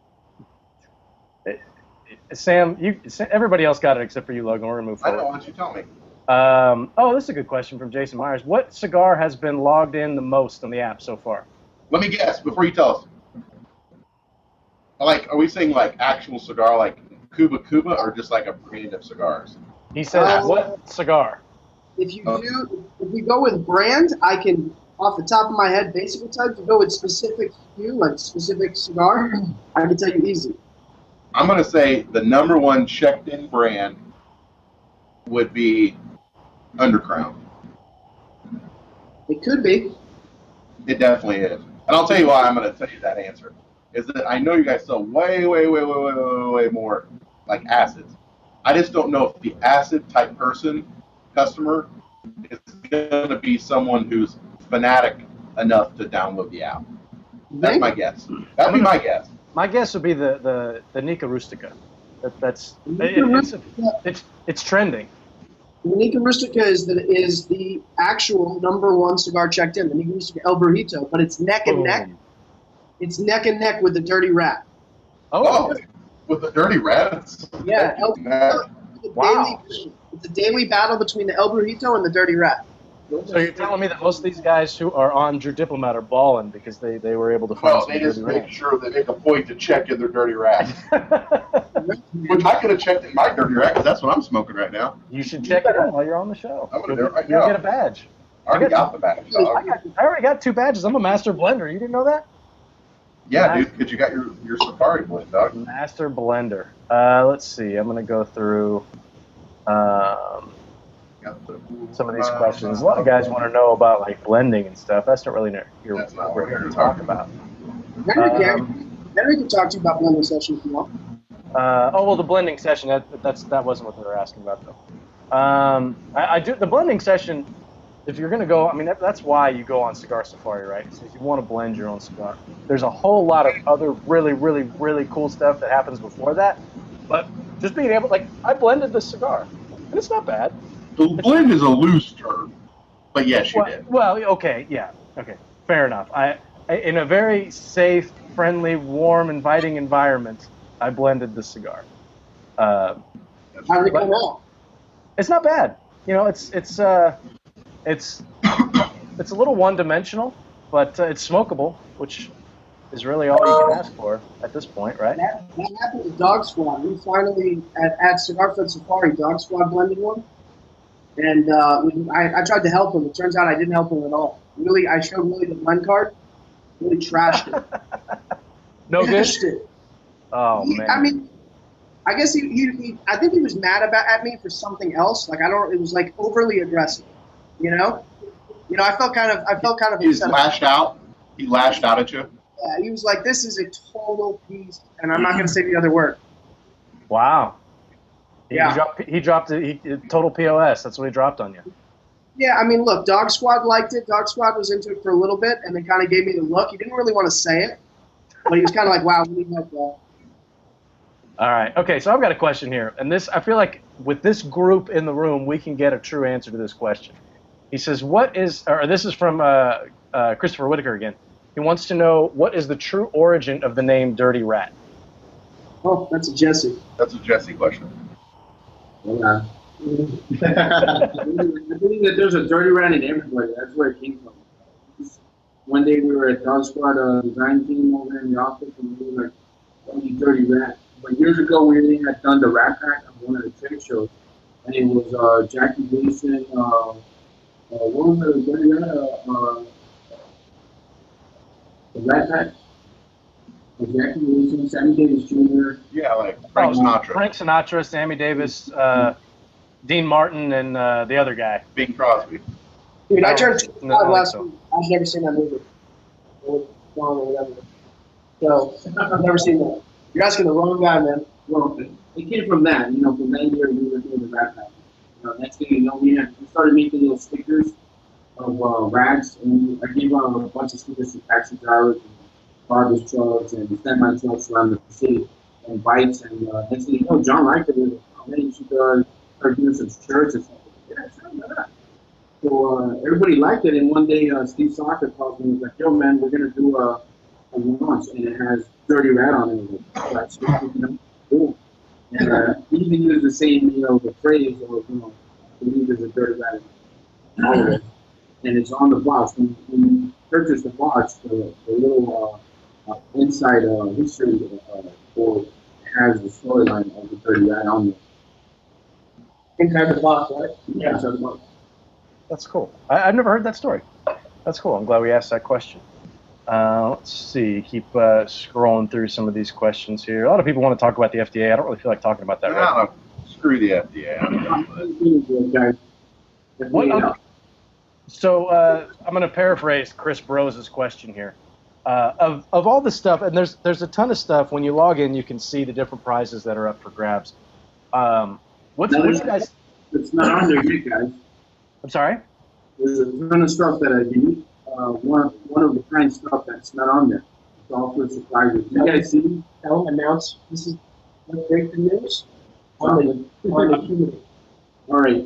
Sam, everybody else got it except for you, Logan. We're gonna move I forward. know, why don't you tell me? This is a good question from Jason Myers. What cigar has been logged in the most on the app so far? Let me guess before you tell us. Like, are we saying like actual cigar, like Cuba Cuba, or just like a brand of cigars? He says, what cigar? If we go with brand, I can, off the top of my head, basically tell you. If you go with specific SKU, like specific cigar, I can tell you easy. I'm gonna say the number one checked-in brand would be Undercrown. It could be. It definitely is. And I'll tell you why I'm going to tell you that answer. Is that I know you guys sell way more like acids. I just don't know if the acid type customer, is going to be someone who's fanatic enough to download the app. That's my guess. That'd be my guess. My guess would be the Nica Rustica. It's trending. The Nica Rustica is the actual number one cigar checked in. The Nica Rustica El Burrito, but it's neck and neck. It's neck and neck with the Dirty Rat. Oh, with the Dirty Rats? Yeah. Wow. It's a daily battle between the El Burrito and the Dirty Rat. So you're telling me that most of these guys who are on Drew Diplomat are balling because they were able to find Well, some they just Dirty make sure they make a point to check in their Dirty Rat. Which I could have checked in my Dirty Rat, because that's what I'm smoking right now. You should check it out while you're on the show. I'm going to do it right You'll now. get a badge. I already got the badge. I already got 2 badges. I'm a master blender. You didn't know that? Yeah, dude, because you got your Safari blend, dog. Master blender. Let's see. I'm going to go through some of these questions. A lot of guys want to know about like blending and stuff. That's not really That's not what we're what here we're to talk talking about. Henry can talk to you about blending session if you want. The blending session. That wasn't what they were asking about though. I do the blending session. If you're going to go, I mean, that's why you go on Cigar Safari, right? So if you want to blend your own cigar. There's a whole lot of other really cool stuff that happens before that. But just being able, like, I blended this cigar, and it's not bad. The blend is a loose term, but yes, you did. Well, okay, yeah, okay, fair enough. I in a very safe, friendly, warm, inviting environment, I blended the cigar. How did it go wrong? It's not bad. You know, it's a little one-dimensional, but it's smokable, which is really all you can ask for at this point, right? That happened with Dog Squad. We finally, at Cigar Fed Safari, Dog Squad blended one. And I tried to help him. It turns out I didn't help him at all. Really, I showed Willie the blend card. Really trashed it. No good? It. Oh, man. I mean, I guess I think he was mad at me for something else. Like, it was like overly aggressive. You know, I felt kind of. He lashed out. He lashed out at you. Yeah, he was like, "This is a total piece," and I'm not going to say the other word. Wow. Yeah. He dropped total POS. That's what he dropped on you. Yeah, I mean, look, Dog Squad liked it. Dog Squad was into it for a little bit, and then kind of gave me the look. He didn't really want to say it, but he was kind of like, "Wow, we need help." All right. Okay, so I've got a question here, and I feel like with this group in the room, we can get a true answer to this question. He says, this is from Christopher Whitaker again. He wants to know, what is the true origin of the name Dirty Rat? Oh, that's a Jesse. That's a Jesse question. Yeah. I believe that there's a dirty rat in everybody. That's where it came from. One day we were at Dog Squad design team over in the office, and we were like, "Only dirty rat." But years ago, we had done the Rat Pack on one of the trade shows, and it was Jackie Gleason. What was the dirty rat? The Rat Pack. Jackie Gleason, Sammy Davis Jr. Yeah, like Frank Sinatra. Frank Sinatra, Sammy Davis, Dean Martin, and the other guy. Bing Crosby. Dude, I turned 25 last so. week. I've never seen that movie. Or whatever. So I've never seen that. You're asking the wrong guy, man. Well, it came from that, from that year we were doing the rag pack. Next thing you know, we started making little stickers of rags, and I gave out a bunch of stickers to taxi drivers and garbage trucks and semi trucks around the city and bikes. And next thing you know, John liked it. Oh, man, you should start doing some shirts or something. Yeah, sure, why not? So everybody liked it, and one day Steve Soccer called me and was like, "Yo, man, we're gonna do a launch, and it has Dirty Rat on it." Oh, that's cool. And he even used the same, the phrase, or I believe there's a Dirty Rat in all of it, and it's on the box. When you purchase the box, the little inside history for has the storyline of the Dirty Rat on it. Inside the box, right? Yeah, inside the box. That's cool. I've never heard that story. That's cool. I'm glad we asked that question. Let's see. Keep scrolling through some of these questions here. A lot of people want to talk about the FDA. I don't really feel like talking about that right now. Screw the FDA. So I'm going to paraphrase Chris Bros's question here. Of all the stuff, and there's a ton of stuff. When you log in, you can see the different prizes that are up for grabs. What's you guys? It's not on there yet, guys. I'm sorry? There's a ton of stuff that are unique. One of the kind stuff that's not on there. It's all for surprises. You guys see? Tell them, announce. This is breaking news. On the community. All right.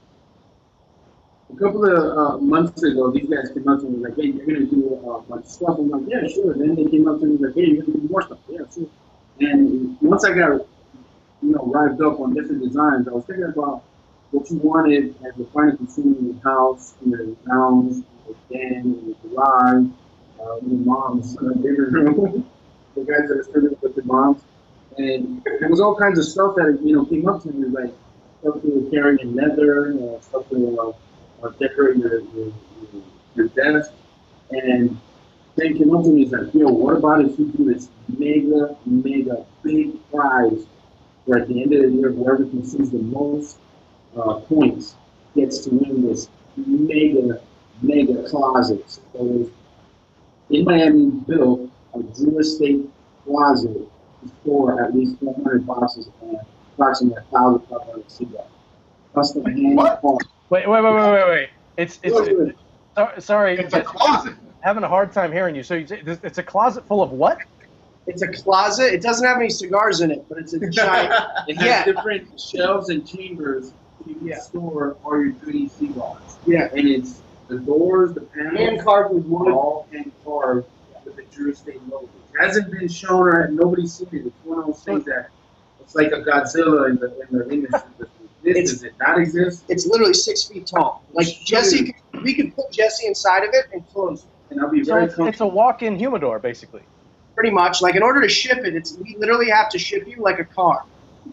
A couple of months ago, these guys came up to me like, "Hey, you're gonna do a bunch of stuff." I'm like, "Yeah, sure." Then they came up to me like, "Hey, you're gonna do more stuff." Yeah, sure. And once I got, revved up on different designs, I was thinking about what you wanted as a final consumer in your house, in your lounge, in your den, in your garage, with your mom's living room, the guys that are struggling with their moms. And there was all kinds of stuff that, came up to me, like stuff they were carrying in leather, stuff they were decorating your desk. And then came up to me and said, what about if you do this mega big prize where at the end of the year, whoever consumes the most points gets to win this mega closet. So in Miami, built a Drew Estate closet to store at least 400 boxes and approximately 1,500 cigars. Custom hand part. Wait. It's sorry. It's a closet. Having a hard time hearing you. So it's a closet full of what? It's a closet. It doesn't have any cigars in it, but it's a giant. It has different shelves and chambers you can store all your dirty cigars. Yeah. And it's the doors, the panels, Hand carved with wood. all hand carved with the Drew Estate logo. It hasn't been shown or nobody's seen it. It's one of those things that it's like a Godzilla in the industry. Does it not exist? It's literally 6 feet tall. Like Jesse, we could put Jesse inside of it and close it. And I'll be So it's a walk-in humidor, basically. Pretty much. Like in order to ship it, we literally have to ship you like a car.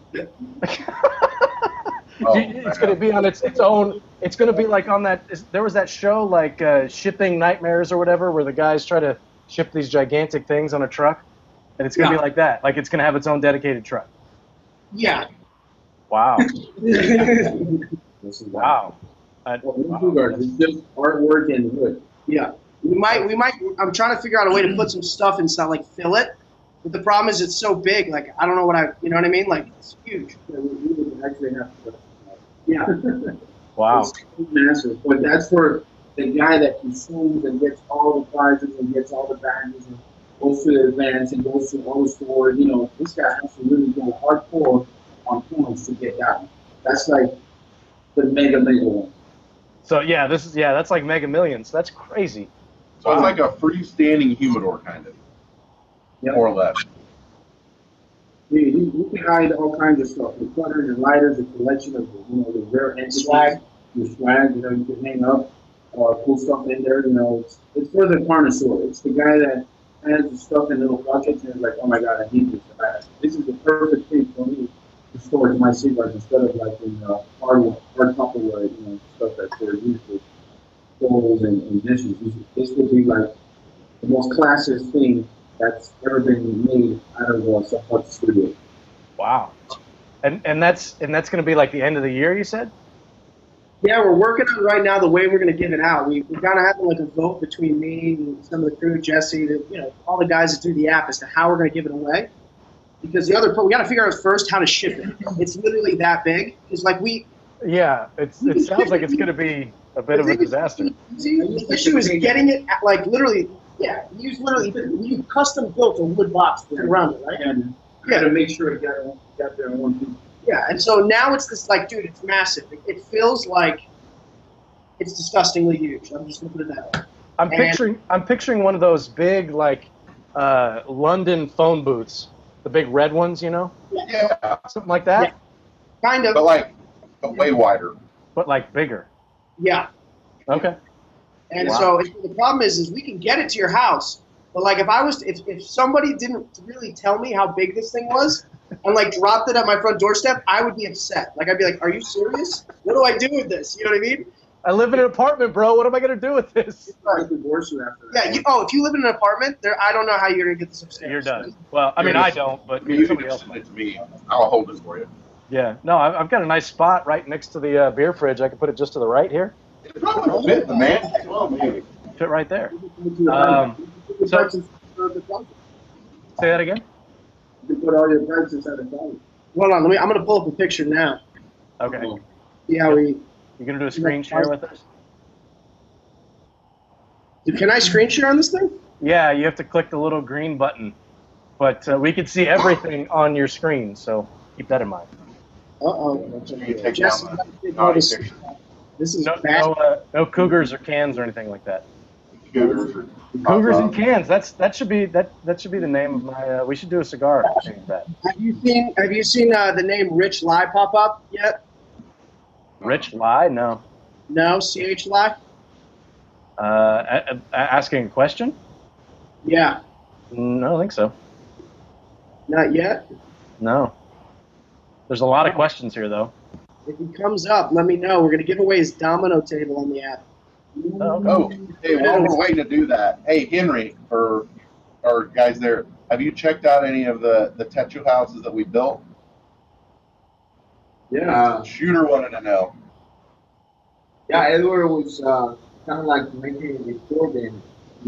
It's going to be on its own. It's going to be like on that. There was that show like Shipping Nightmares or whatever, where the guys try to ship these gigantic things on a truck, and it's going to be like that. Like it's going to have its own dedicated truck. Yeah. Wow. Wow. It's just artwork and wood. Yeah. We might. I'm trying to figure out a way to put some stuff inside, like fill it. But the problem is it's so big. Like I don't know you know what I mean? Like it's huge. We would actually have to. Yeah. Wow. It's massive. But that's for the guy that consumes and gets all the prizes and gets all the badges and goes to the events and goes to all the stores. This guy has to really go hardcore on points to get that one. That's like the mega one. So that's like Mega Millions. That's crazy. So it's like a freestanding humidor, kind of, more or less. Yeah, you can hide all kinds of stuff. The cutters and lighters, a collection of the rare entities, your swag. You can hang up cool stuff in there. It's for the connoisseur. It's the guy that has the stuff in little buckets and is like, oh my god, I need this. This is the perfect thing for me to store my cigars instead of like in hard Tupperware, stuff that's for usually bowls and dishes. This would be like the most classiest thing that's ever been made out of some part of the studio. Wow. And that's going to be like the end of the year, you said? Yeah, we're working on right now the way we're going to give it out. We're kind of having like a vote between me and some of the crew, Jesse, all the guys that do the app as to how we're going to give it away. Because we got to figure out first how to ship it. It's literally that big. It's like Yeah, it sounds like it's going to be a bit of a disaster. The issue is getting it like literally. Yeah, you custom built a wood box around it, right? And you got to make sure it got there in one piece. Yeah, and so now it's this like, dude, it's massive. It feels like it's disgustingly huge. I'm just looking at that. I'm picturing one of those big like London phone booths, the big red ones, Yeah, something like that, Yeah. Kind of. but way wider. but like bigger. Yeah. Okay. And Wow. so the problem is we can get it to your house, but like if somebody didn't really tell me how big this thing was and like dropped it at my front doorstep, I would be upset. Like I'd be like, "Are you serious? What do I do with this?" You know what I mean? I live in an apartment, bro. What am I going to do with this? I divorce you after that. Yeah. If you live in an apartment, I don't know how you're gonna get this upstairs. You're done. Well, I mean, I don't, but You somebody can else send might. it to me. I'll hold it for you. Yeah. No, I've got a nice spot right next to the beer fridge. I can put it just to the right here. It probably will fit the man as well, maybe. Fit right there. Um, So- Say that again. You can put all your parts inside the phone. Hold on, I'm gonna pull up a picture now. Okay. See how we. You going to do a screen share with us? Can I screen share on this thing? Yeah, you have to click the little green button. But we can see everything on your screen, so keep that in mind. Uh-oh. You take Jesse, down this, the this is No, bad. no cougars or cans or anything like that. Cougars or Cougars and cans. That should be the name of my. We should do a cigar. Change that. Have you seen the name Rich Lie pop up yet? Rich lie? No. No, CH Lie? Asking a question? Yeah, No, I don't think so. not yet. No. There's a lot of questions here, though. If he comes up, let me know. We're gonna give away his domino table on the app. Oh, hey, while we're waiting to do that, hey, Henry, or guys there, have you checked out any of the tattoo houses that we built? Yeah. Shooter wanted to know. Yeah, Edward was kind of like making it before then.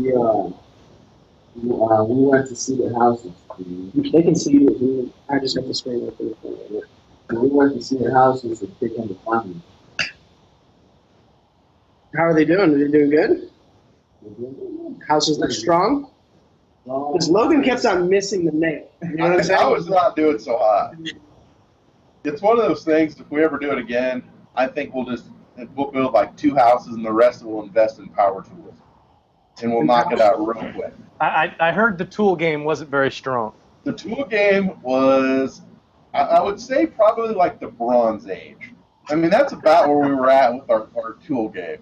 We went to see the houses. They can see you. I just have to screen it for you. We went to see the houses and pick on the family. How are they doing? Are they doing good? Houses look strong? Because Logan kept on missing the nail. You know what I'm saying? I was not doing so hot. It's one of those things, if we ever do it again, I think we'll build like 2 houses and the rest of it we'll invest in power tools. And we'll knock it out real quick. I heard the tool game wasn't very strong. The tool game was, I would say, probably like the Bronze Age. I mean, that's about where we were at with our tool game.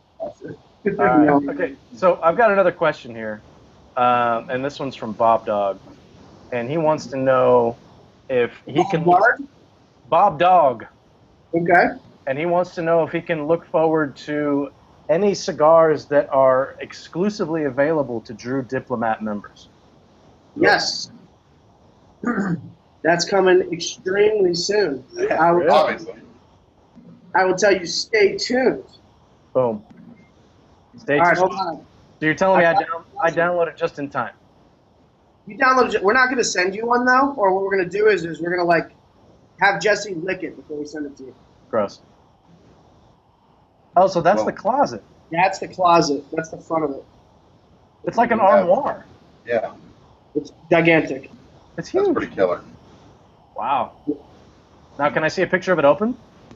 Okay, so I've got another question here, and this one's from Bob Dog, and he wants to know if he can. Bob Dog. Okay. And he wants to know if he can look forward to any cigars that are exclusively available to Drew Diplomat members. Yes. That's coming extremely soon. I will Obviously. tell you, stay tuned. Boom. Stay All right, tuned. hold on. So you're telling me I downloaded just in time. You downloaded it. We're not going to send you one, though, or what we're going to do is we're going to, like, have Jesse lick it before we send it to you. Gross. Oh, so that's the closet. That's the closet. That's the front of it. It's like an armoire. Yeah, It's gigantic. It's huge. that's pretty killer. Wow. Now, can I see a picture of it open?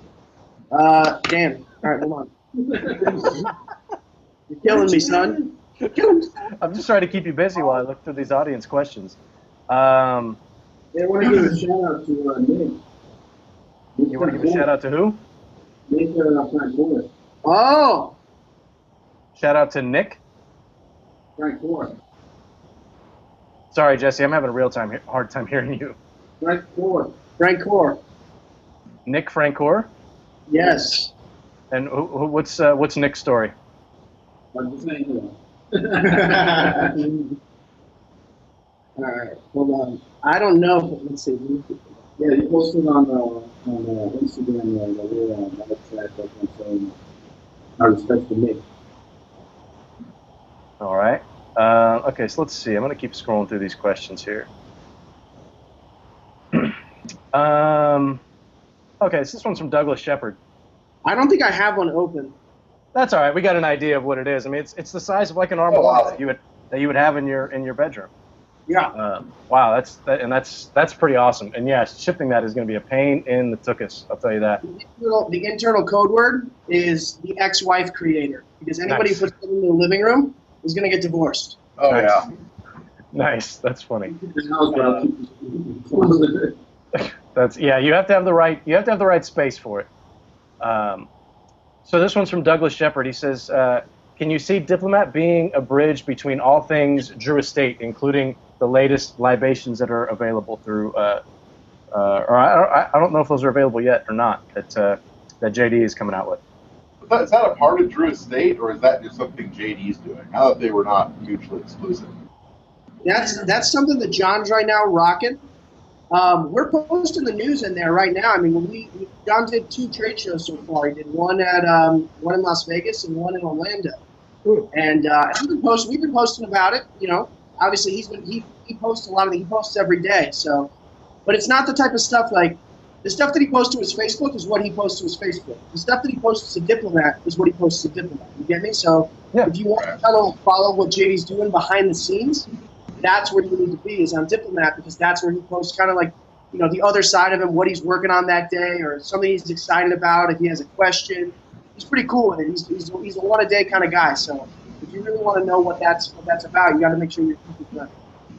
Damn. All right, hold on. You're killing me, son. You're killing me. I'm just trying to keep you busy while I look through these audience questions. They want to give a shout out to Nick. You want to give a shout out to who? Nick Frank Core. Oh, Shout out to Nick. Frank Core. Sorry, Jesse, I'm having a hard time hearing you. Frank Core. Frank Core. Nick Francor. Yes. And what's Nick's story? I'm just saying, All right, hold on. I don't know. Let's see. Yeah, he posted on Instagram the little live chat that's saying I respect the Nick. All right. Okay, so let's see. I'm going to keep scrolling through these questions here. Okay, so this one's from Douglas Shepard. I don't think I have one open. That's all right. We got an idea of what it is. I mean, it's the size of like an arm that you would have in your bedroom. Yeah. Wow, that's pretty awesome. And yeah, shipping that is going to be a pain in the tuchus. I'll tell you that. The internal code word is the ex-wife creator, because anybody who puts it in the living room is going to get divorced. Oh, Nice. yeah. Nice. That's funny. That's That's You have to have the right space for it. So this one's from Douglas Shepard. He says, "Can you see Diplomat being a bridge between all things Drew Estate, including the latest libations that are available through, or I don't know if those are available yet or not, that JD is coming out with." Is that a part of Drew Estate, or is that just something JD's doing? I thought they were not mutually exclusive. That's something that John's right now rocking. We're posting the news in there right now. I mean, John did 2 trade shows so far. He did one in Las Vegas and one in Orlando. And we've been posting about it. You know, obviously he posts a lot of it. He posts every day. So, but it's not the type of stuff like the stuff that he posts to his Facebook is what he posts to his Facebook. The stuff that he posts to Diplomat is what he posts to Diplomat. You get me? So if you want to kind of follow what JD's doing behind the scenes, that's where you need to be, is on Diplomat, because that's where he posts kind of like, you know, the other side of him, what he's working on that day, or something he's excited about. If he has a question, he's pretty cool with it. He's a one-a-day kind of guy. So if you really want to know what that's about, you got to make sure you're keeping it.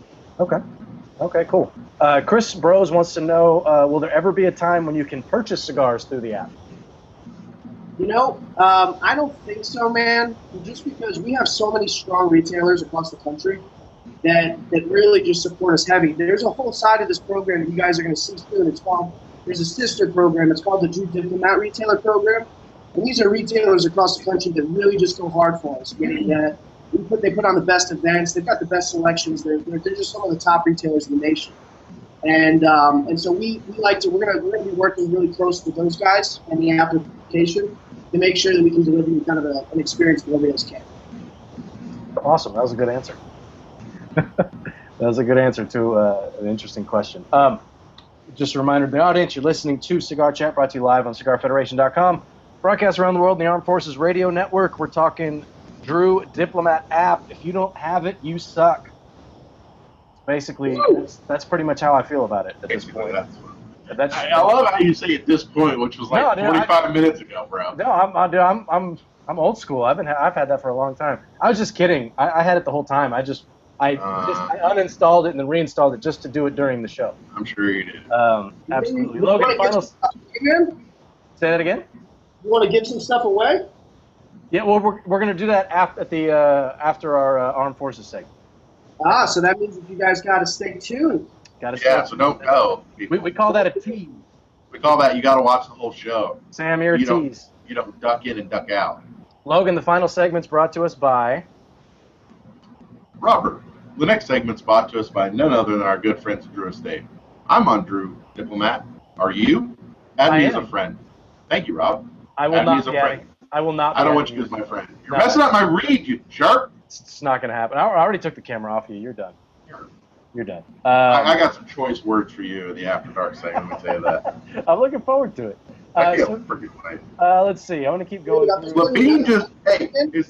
Okay, cool. Chris Bros wants to know, will there ever be a time when you can purchase cigars through the app? You know, I don't think so, man. Just because we have so many strong retailers across the country that really just support us heavy. There's a whole side of this program that you guys are going to see soon. There's a sister program. It's called the Drew Diplomat Retailer Program. And these are retailers across the country that really just go hard for us. Meaning that they put on the best events. They've got the best selections. They're just some of the top retailers in the nation. And so we're gonna be working really close with those guys and the application to make sure that we can deliver you kind of an experience that nobody else can. Awesome. That was a good answer. That was a good answer to an interesting question. Just a reminder to the audience, you're listening to Cigar Chat, brought to you live on CigarFederation.com. Broadcast around the world in the Armed Forces Radio Network. We're talking Drew Diplomat app. If you don't have it, you suck. Basically, that's pretty much how I feel about it at this point. I love how you say at this point, which was like 45 minutes ago, bro. No, I'm old school. I've had that for a long time. I was just kidding. I had it the whole time. I uninstalled it and then reinstalled it just to do it during the show. I'm sure you did. Absolutely. Logan, finals. Say that again. You want to give some stuff away? Yeah, well, we're going to do that after our Armed Forces segment. So that means that you guys got to stay tuned. So don't go. We call that a tease. We call that you got to watch the whole show. Sam, you're a tease. You don't duck in and duck out. Logan, the final segment's brought to us by Robert. The next segment's brought to us by none other than our good friends at Drew Estate. I'm on Drew Diplomat. Are you? Add me as a friend. Thank you, Rob. I will not be adding. I will not. I don't want you as my friend. You're messing up my read, you jerk. It's not going to happen. I already took the camera off you. You're done. You're done. I got some choice words for you in the After Dark segment. Let me tell you that. I'm looking forward to it. I can't freaking wait. Let's see. I want to keep going. Levine just added me as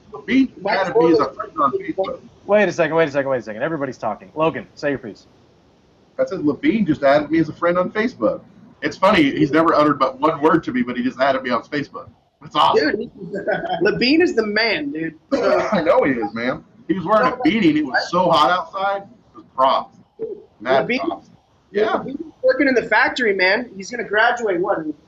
a friend on Facebook. Wait a second. Everybody's talking. Logan, say your piece. I said Levine just added me as a friend on Facebook. It's funny. He's never uttered but one word to me, but he just added me on Facebook. That's awesome. Dude, Levine is the man, dude. I know he is, man. He was wearing a beanie, and it was so hot outside. It was props. Mad props. Yeah. He's working in the factory, man. He's going to graduate,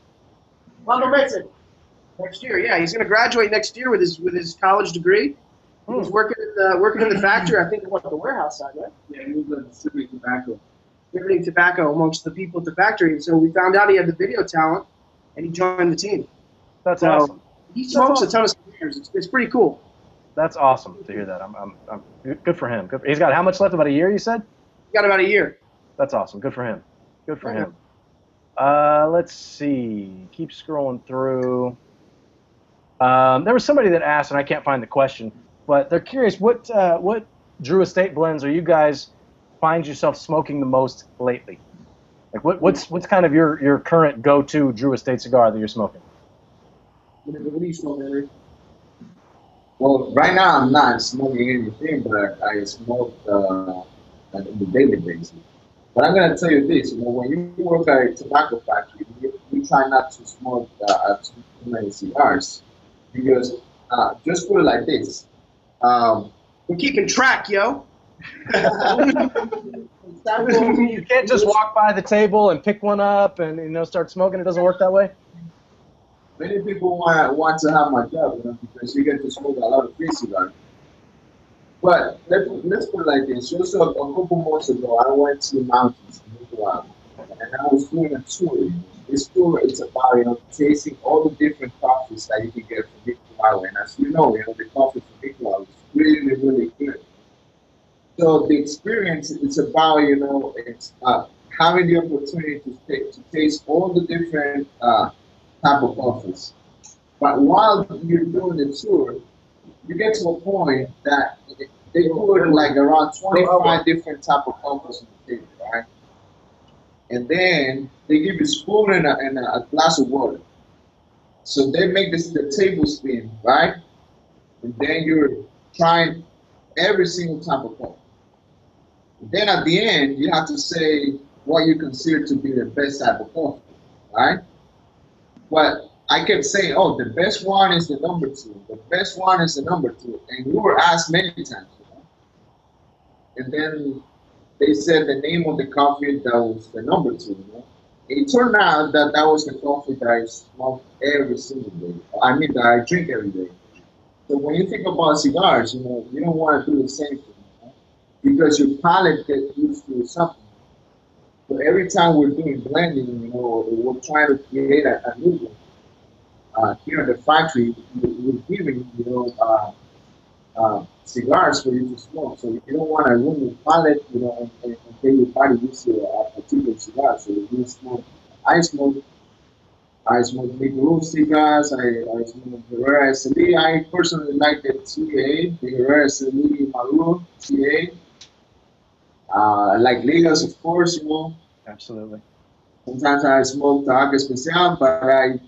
next year. Yeah, he's going to graduate next year with his college degree. He's working in the factory, I think, the warehouse side, right? Yeah, he was distributing tobacco. Distributing tobacco amongst the people at the factory. And so we found out he had the video talent, and he joined the team. That's awesome. He smokes a ton of cigars. It's pretty cool. That's awesome to hear that. I'm good for him. He's got how much left? About a year, you said? He got about a year. That's awesome. Good for him. Good for him. Let's see. Keep scrolling through. There was somebody that asked, and I can't find the question, but they're curious, what Drew Estate blends are you guys find yourself smoking the most lately? Like what's kind of your current go-to Drew Estate cigar that you're smoking? What are you smoking, Henry? Well, right now I'm not smoking anything, but I smoke on a daily basis. But I'm gonna tell you this: when you work at a tobacco factory, you try not to smoke too many cigars, because just put it like this: we're keeping track, yo. You can't just walk by the table and pick one up and start smoking. It doesn't work that way. Many people want to have my job, because you get to smoke a lot of free cigars. But let's put it like this. Just a couple months ago, I went to the mountains in Nicaragua, and I was doing a tour. This tour is about tasting all the different coffees that you can get from Nicaragua. And as you know, the coffee from Nicaragua is really, really good. So the experience is about it's having the opportunity to taste all the different type of coffees. But while you're doing the tour, you get to a point that they put like around 25 different type of coffees on the table, right? And then they give you a spoon and a glass of water. So they make this the table spin, right? And then you're trying every single type of coffee. Then at the end, you have to say what you consider to be the best type of coffee, right? But I kept saying, oh, the best one is the number 2. The best one is the number 2. And we were asked many times. And then they said the name of the coffee that was the number 2. It turned out that was the coffee that I smoke every single day. I mean, that I drink every day. So when you think about cigars, you don't want to do the same thing, because your palate gets used to something. So every time we're doing blending, we're trying to create a new one. Here at the factory, we're giving, cigars for you to smoke. So you don't want to ruin your palate, and get your body used to a particular cigar. So you smoke. I smoke Nicaragua cigars. I smoke Herrera Esteli. I personally like the TA, the Herrera Esteli Maduro TA. I like Ligas, of course, Absolutely. Sometimes I smoke the Agua Especial, but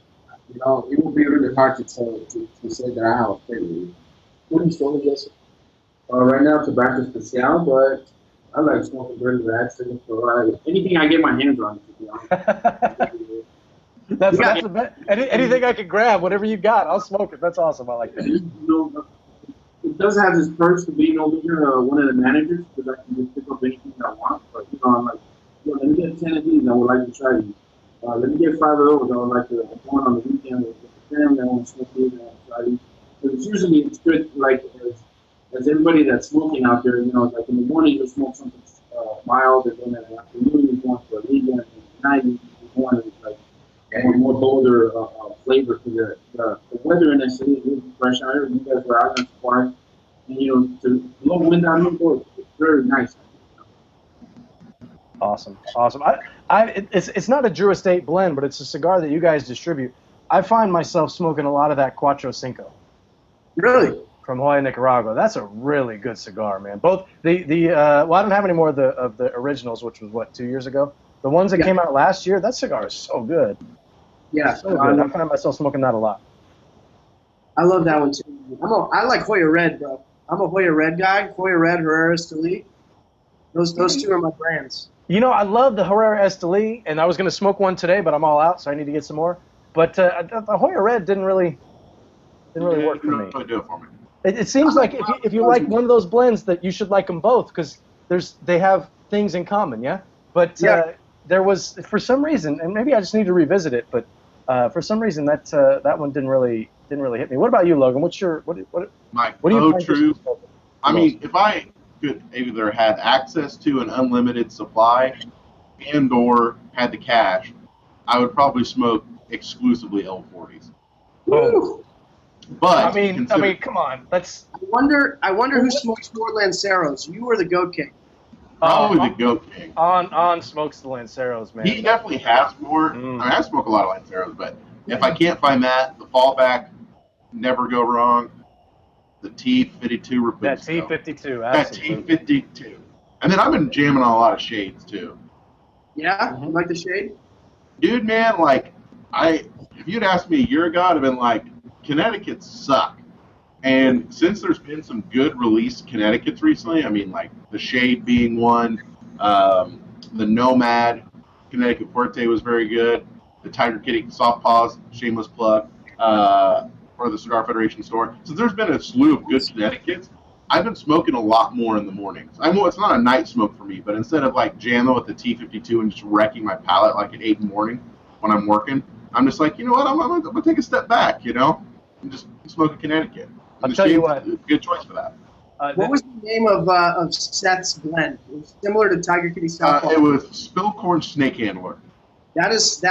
it would be really hard to say that I have a favorite. What are you smoking, Jesse? Right now, Tobacco Especial, but I like smoking Bernie Jackson. So anything I get my hands on, to be honest. That's the best. Anything I can grab, whatever you got, I'll smoke it. That's awesome. I like that. It does have its perks to being over here one of the managers, because I can just pick up anything I want. But I'm like, let me get 10 of these. I would like to try these. Let me get 5 of those. I would like to go on the weekend with the family. I want to smoke these and I want to try these. But usually it's good, like as everybody that's smoking out there, like in the morning you smoke something mild, and then in the afternoon you're going for a Liga, and at night you're going to like more bolder flavor, because the weather in that city is really fresh out here. You guys were out in the park, and the low wind down here, it's very nice. Awesome. It's not a Drew Estate blend, but it's a cigar that you guys distribute. I find myself smoking a lot of that Cuatro Cinco. Really? From Joya, Nicaragua. That's a really good cigar, man. Both well, I don't have any more of the originals, which was 2 years ago. The ones that came out last year, that cigar is so good. Yeah, so good. I find myself smoking that a lot. I love that one too. I like Joya Red, bro. I'm a Joya Red guy. Joya Red, Herrera Esteli. Those two are my brands. I love the Herrera Esteli, and I was going to smoke one today, but I'm all out, so I need to get some more. But the Joya Red didn't really work for me. Do it for me. It seems like if you like one of those blends, that you should like them both, because they have things in common, yeah. But there was, for some reason, and maybe I just need to revisit it, but for some reason that one didn't really hit me. What about you, Logan? What do you true? I mean, if I could either had access to an unlimited supply and/or had the cash, I would probably smoke exclusively L40s. Oh. But I mean, come on. I wonder who smokes more Lanceros, you or the Goat King? Probably the Goat King. On smokes the Lanceros, man. He definitely has more. I mean, I smoke a lot of Lanceros, but if I can't find that, the fallback, never go wrong. The T52 Robusto. That T52, That absolutely. T52. And then I've been jamming on a lot of shades too. Yeah, you like the shade? Dude, man, like, if you'd asked me a year ago, I'd have been like, Connecticut's suck. And since there's been some good release Connecticut's recently, I mean, like the Shade being one, the Nomad Connecticut Fuerte was very good. The Tiger Kitty Soft Paws, shameless plug, for the Cigar Federation store. Since there's been a slew of good Connecticut's, I've been smoking a lot more in the mornings. It's not a night smoke for me, but instead of like jamming with the T52 and just wrecking my palate like at 8 in the morning when I'm working, I'm just like, you know what, I'm gonna take a step back, you know, and just smoke a Connecticut. And I'll tell you what. Good choice for that. What was the name of Seth's blend? It was similar to Tiger Kitty Southpaw. It was Spillcorn Snake Handler. That is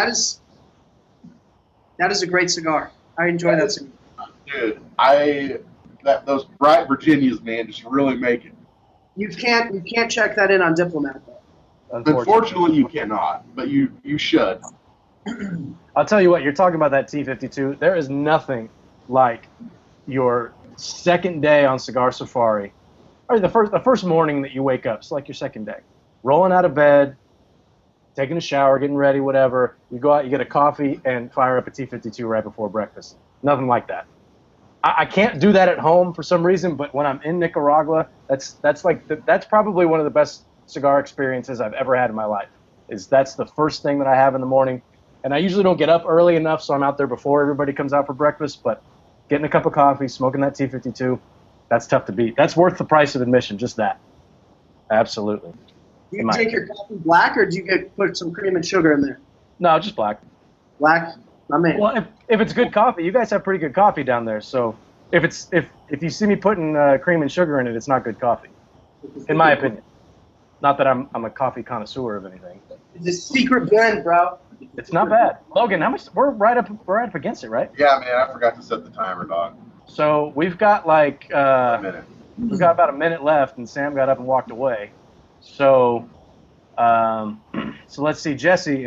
a great cigar. I enjoy that cigar. Dude, those bright Virginias, man, just really make it. You can't check that in on Diplomat though. Unfortunately, you cannot, but you should. I'll tell you what, you're talking about that T52. There is nothing like your second day on Cigar Safari, or the first morning that you wake up. It's like your second day. Rolling out of bed, taking a shower, getting ready, whatever. You go out, you get a coffee, and fire up a T52 right before breakfast. Nothing like that. I can't do that at home for some reason, but when I'm in Nicaragua, that's probably one of the best cigar experiences I've ever had in my life. That's the first thing that I have in the morning. And I usually don't get up early enough, so I'm out there before everybody comes out for breakfast, but getting a cup of coffee, smoking that T52, that's tough to beat. That's worth the price of admission, just that. Absolutely. Do you take your coffee black, or do you put some cream and sugar in there? No, just black. Black? My man. Well, if it's good coffee, you guys have pretty good coffee down there, so if you see me putting cream and sugar in it, it's not good coffee, in my opinion. Not that I'm a coffee connoisseur of anything. It's a secret blend, bro. It's not bad. Logan, how much? We're right up against it, right? Yeah, man, I forgot to set the timer, dog. So we've got like A minute. we've got about a minute left, and Sam got up and walked away. So so let's see, Jesse,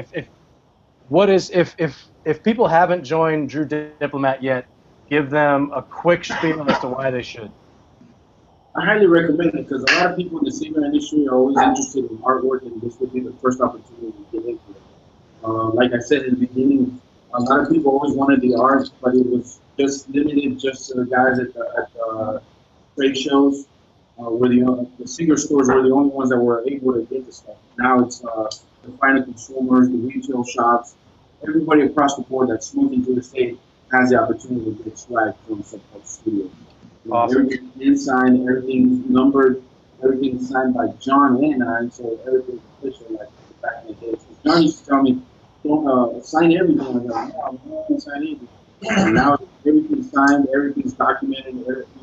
if people haven't joined Drew Diplomat yet, give them a quick spiel as to why they should. I highly recommend it because a lot of people in the cigar industry are always interested in artwork, and this would be the first opportunity to get into it. Like I said in the beginning, a lot of people always wanted the art, but it was just limited just to the guys at the trade shows, where the cigar stores were the only ones that were able to get the stuff. Now it's the final consumers, the retail shops, everybody across the board that's smoking through the state has the opportunity to get swag from Subculture Studio. Awesome. Everything's inside, everything's numbered, everything's signed by John and I, so everything's official like back in the day. So John used to tell me, don't sign everything. I was like, no, I don't sign anything. And now everything's signed, everything's documented,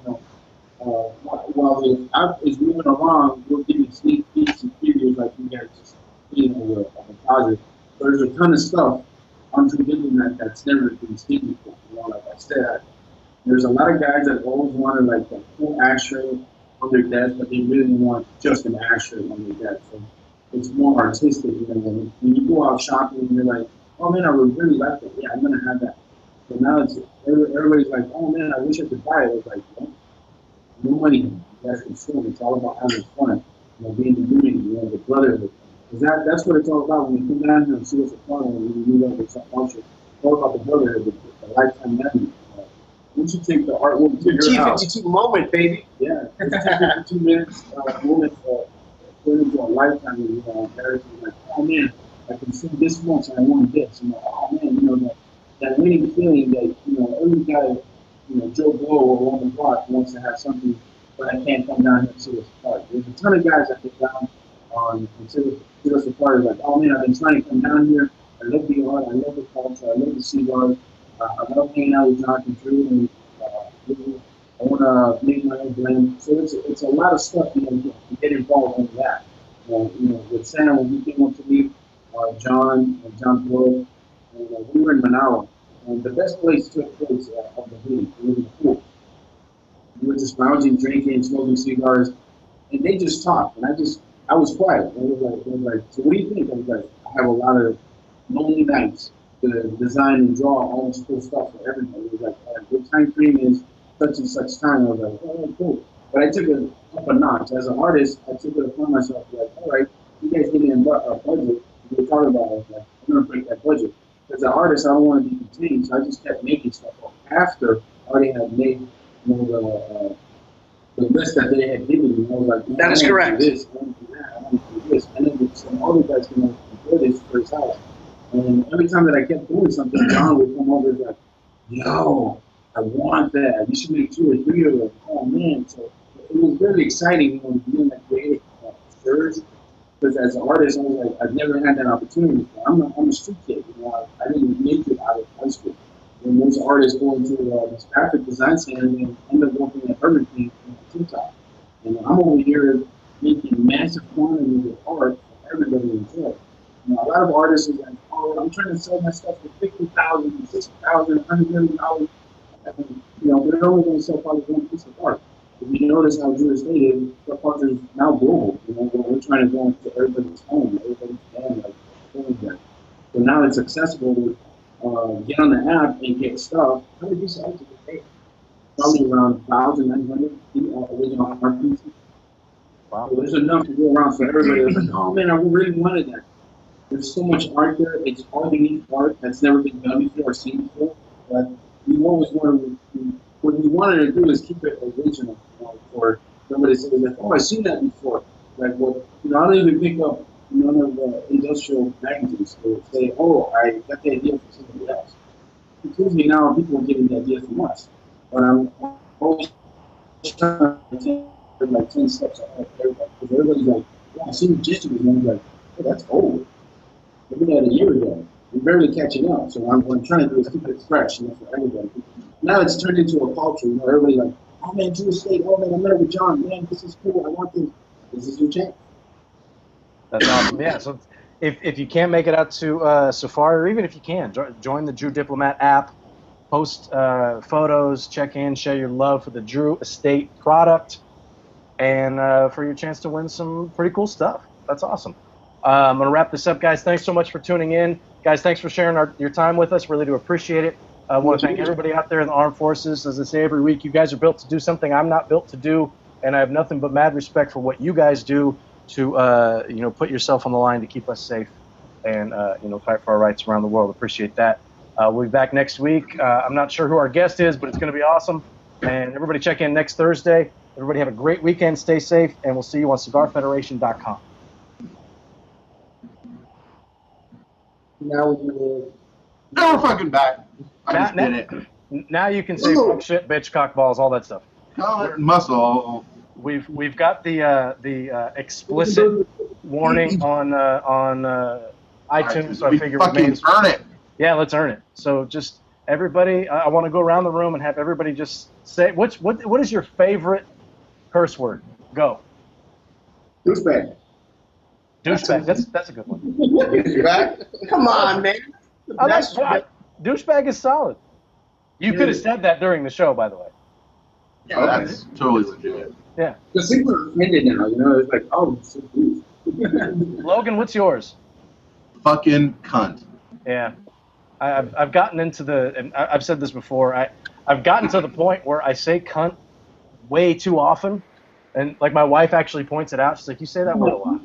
while the app is moving along, we're getting sneak peeks and previews like you guys just seen on the project. There's a ton of stuff on Drew Diplomat that's never been seen before. Like I said, there's a lot of guys that always wanted like a full ashtray on their desk, but they really want just an ashtray on their desk. So it's more artistic, when you go out shopping and you're like, oh man, I would really like that. Yeah, I'm gonna have that. So now everybody's like, oh man, I wish I could buy it. It's like, no money that's consumed. It's all about having fun, being the unity, the brotherhood. Because that's what it's all about when you come down here and see us at fun and when you meet up with some culture. It's all about the brotherhood, the lifetime memory. Once you take the artwork to your house. T52 moment, baby. Yeah, it's 52 minutes moment put into a lifetime of everything. Like, oh man, I consumed this much and I wanted this. Oh man, that winning feeling that, every guy, Joe Blow or on the block wants to have something, but I can't come down here and see us apart. There's a ton of guys that get down on see us apart. Like, oh man, I've been trying to come down here. I love the art, I love the culture, I love the cigars. I love hanging out with Jonathan Drew, and I want to make my own blend. So it's a lot of stuff to get involved in that. With Sam, when he came up to me, John Blow, and we were in Managua. And the best place took place of the week. We were in the pool. We were just lounging, drinking, smoking cigars, and they just talked. And I was quiet. I was like, so what do you think? I was like, I have a lot of lonely nights to design and draw all this cool stuff for everybody. It was like, all right, what time frame is such and such time? I was like, oh, cool. But I took it up a notch. As an artist, I took it upon myself, like, all right, you guys give me a budget. We were talking about it. I was like, I'm going to break that budget. As an artist, I don't want to be contained, so I just kept making stuff up. After I already had made the list that they had given me, I was like, that is correct. Do this, I want to do that, I want to do this. And then some other guys came up and do this for his house. And every time that I kept doing something, John would come over and be like, yo, I want that. You should make 2 or 3 of them. Oh, man. So it was very exciting doing that creative surge. Because as an artist, I was like, I've never had that opportunity. I'm a street kid. You know, I didn't make it out of high school. And most artists go into this graphic design center and end up working at Burger King and TikTok. And I'm over here making massive quantities of art for everybody to enjoy. You know, a lot of artists are like, oh, I'm trying to sell my stuff for $50,000, $60,000, $100 million. And, you know, but they're only going to sell probably one piece of art. If you notice how Drew Estate is, the art is now global. You know, we're trying to go into everybody's home, everybody's family, like, doing that. So now it's accessible to get on the app and get stuff. How many pieces of art did you pay? Probably around 1,900 original art pieces. Wow. So there's enough to go around for everybody. It's like, oh man, I really wanted that. There's so much art there. It's all unique art that's never been done before or seen before. But we always wanted what we wanted to do is keep it original. You know, for somebody to say like, oh, I've seen that before. Like, well, you know, I don't even pick up none of the industrial magazines to say, oh, I got the idea from somebody else. Because me now, people are getting the idea from us. But I'm always trying to take like 10 steps ahead of everybody. Because everybody's like, yeah, I seen the gist of it. And I'm like, oh, that's old. I did that a year ago. We're barely catching up. So what I'm trying to do is keep it fresh, you know, for everybody. Now it's turned into a culture. You know, everybody's like, oh man, Drew Estate. Oh man, I met with John. Man, this is cool. I want this. This is your chance. That's awesome. Yeah. So if you can't make it out to Safari, or even if you can, join the Drew Diplomat app, post photos, check in, share your love for the Drew Estate product, and for your chance to win some pretty cool stuff. That's awesome. I'm going to wrap this up, guys. Thanks so much for tuning in. Guys, thanks for sharing your time with us. Really do appreciate it. I want to thank everybody out there in the armed forces. As I say every week, you guys are built to do something I'm not built to do, and I have nothing but mad respect for what you guys do to you know, put yourself on the line to keep us safe and you know, fight for our rights around the world. Appreciate that. We'll be back next week. I'm not sure who our guest is, but it's going to be awesome. And everybody check in next Thursday. Everybody have a great weekend. Stay safe, and we'll see you on CigarFederation.com. Now we will. Now we're fucking back. I just did it. Now you can say fuck, shit, bitch, cock, balls, all that stuff. Call it muscle. We've got the explicit warning on iTunes, so I figure fucking earn it. Yeah, let's earn it. So just everybody, I want to go around the room and have everybody just say what is your favorite curse word? Go. Douchebag. Douchebag. That's a good one. Douchebag? Come on, man. Douchebag is solid. You could have said that during the show, by the way. Oh, that's totally legit. Yeah. Because people are offended now, you know. It's like, oh, it's so douche. Logan, what's yours? Fucking cunt. Yeah. I've gotten into and I've said this before, I've gotten to the point where I say cunt way too often, and like my wife actually points it out. She's like, you say that word a lot.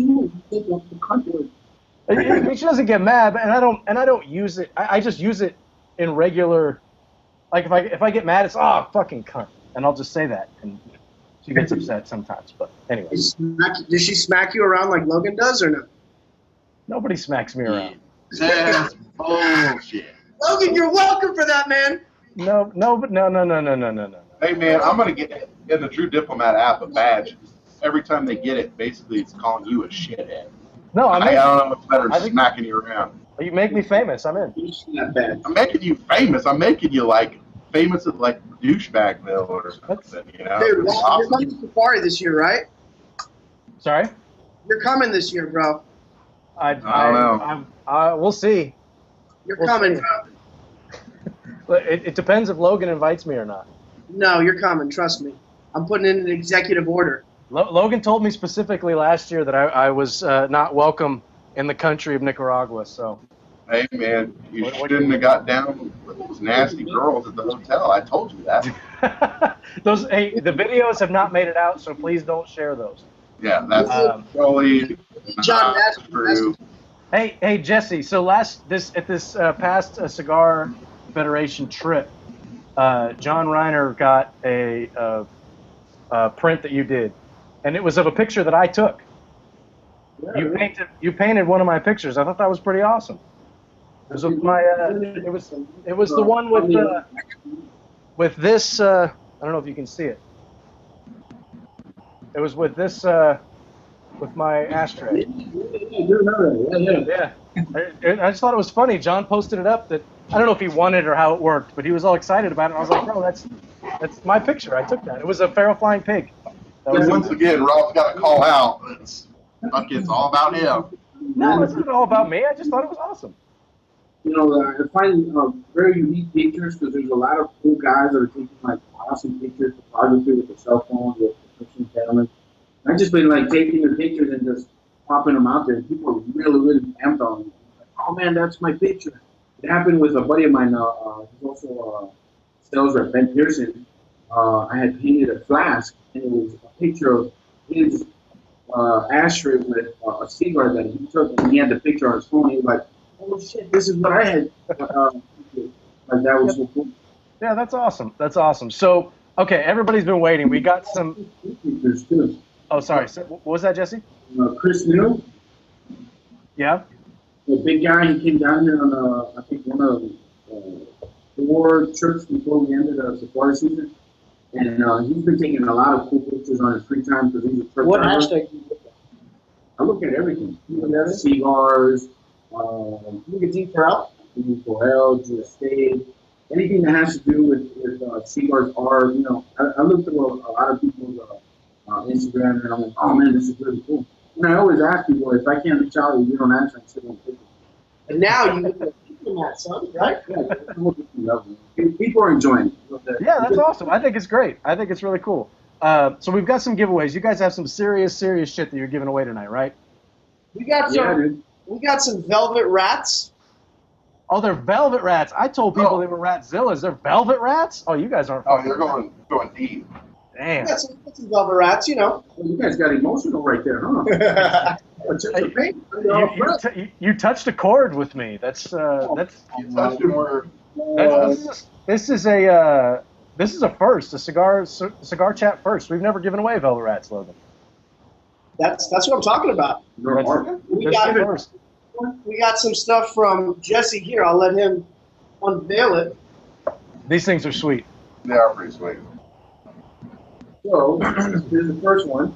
She doesn't get mad, and I don't use it. I just use it in regular, like if I get mad, it's fucking cunt, and I'll just say that, and she gets upset sometimes. But anyway. Does she smack you around like Logan does, or no? Nobody smacks me around. That's bullshit. Logan, you're welcome for that, man. No. Hey man, I'm gonna get in the Drew Diplomat app a badge. Every time they get it, basically it's calling you a shithead. No, I don't know what's better than smacking you around. You make me famous. I'm in. I'm making you famous. I'm making you like famous at like douchebagville or something. You know. Dude, awesome. you're coming to Safari this year, right? Sorry. You're coming this year, bro. I don't know. We'll see. You're coming, bro. But it depends if Logan invites me or not. No, you're coming. Trust me. I'm putting in an executive order. Logan told me specifically last year that I was not welcome in the country of Nicaragua. So, Hey man, you shouldn't have got down with those nasty girls at the hotel. I told you that. the videos have not made it out, so please don't share those. Yeah, that's totally John, not true. Hey Jesse. So at this past Cigar Federation trip, John Reiner got a print that you did, and it was of a picture that I took. Yeah, You painted one of my pictures. I thought that was pretty awesome. It was my it was the one with this. I don't know if you can see it. It was with this with my ashtray. Yeah. I just thought it was funny. John posted it up that I don't know if he wanted or how it worked, but he was all excited about it. And I was like, bro, that's my picture. I took that. It was a feral flying pig. Once again, Ralph's got to call out. It's all about him. No, it's not all about me. I just thought it was awesome. You know, I find very unique pictures because there's a lot of cool guys that are taking like awesome pictures, photography with their cell phones, with professional cameras. I've just been like taking their pictures and just popping them out there. And people are really amped on them. Like, oh man, that's my picture. It happened with a buddy of mine. He's also a sales rep, Ben Pearson. I had painted a flask, and it was a picture of his ashtray with a cigar that he took, and he had the picture on his phone. He was like, "Oh shit, this is what I had." Like that was so cool. Yeah, that's awesome. That's awesome. So, okay, everybody's been waiting. We got some. Pictures too. Oh, sorry. So, what was that, Jesse? Chris New, Yeah. the big guy, he came down here on I think one of 4 trips before we ended the safari season. And he's been taking a lot of cool pictures on his free time because he's a truck What driver. hashtag do you look at? I look at everything. You look at it? Cigars, You look at Deep Corral? Corel, Estate, anything that has to do with cigars are, you know, I look through a lot of people's Instagram and I'm like, oh man, this is really cool. And I always ask people, if I can't reach out and you don't answer, I sit on pictures. And now you look at that, son, right? Yeah, people are enjoying it. Yeah, that's awesome. I think it's great. I think it's really cool. So we've got some giveaways. You guys have some serious shit that you're giving away tonight, right? We got Yeah, some. dude. We got some velvet rats. Oh, they're velvet rats. I told people they were Ratzillas. They're velvet rats? Oh, you guys aren't. Oh, you're going deep. We Damn. got some velvet rats, you know. Well, you guys got emotional right there, huh? You touched a chord with me. That's You touched him where this is a first, a cigar chat first. We've never given away velvet rats, Logan. That's what I'm talking about. You're hard. We This is got the first. we got some stuff from Jesse here. I'll let him unveil it. These things are sweet. they are pretty sweet. So, here's the first one.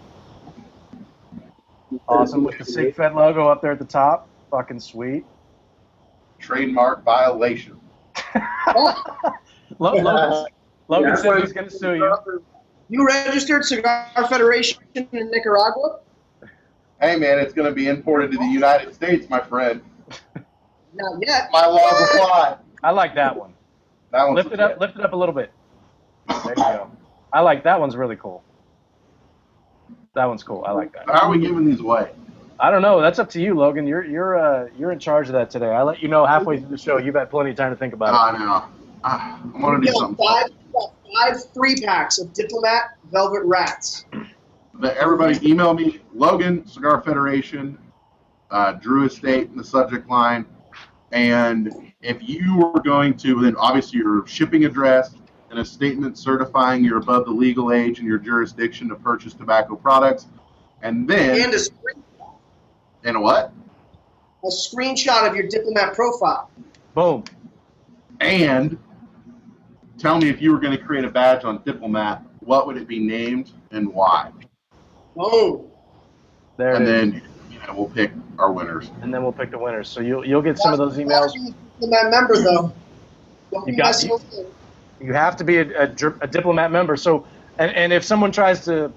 Awesome with the SigFed logo up there at the top. Fucking sweet. Trademark violation. Logan Yeah, said he's going to sue you. You registered Cigar Federation in Nicaragua? Hey man, it's going to be imported to the United States, my friend. Not yet. My laws apply. I like that one. That one's Lift it up a little bit. There you go. I like that one's really cool. That one's cool. I like that. How are we giving these away? I don't know. That's up to you, Logan. You're in charge of that today. I let you know halfway through the show. You've had plenty of time to think about it. I know. I want to do something. We got 5 3-packs of Diplomat Velvet Rats. But everybody email me, Logan, Cigar Federation, Drew Estate in the subject line. And if you were going to, then obviously your shipping address and a statement certifying you're above the legal age in your jurisdiction to purchase tobacco products. And then. And a screenshot. And a what? A screenshot of your Diplomat profile. Boom. And tell me if you were going to create a badge on Diplomat, what would it be named and why? Boom. There And it is. then we'll pick our winners. And then we'll pick the winners. So you'll get some of those emails. Diplomat member, though. Don't You be got messing you. with it. You have to be a Diplomat member. So, and if someone tries to,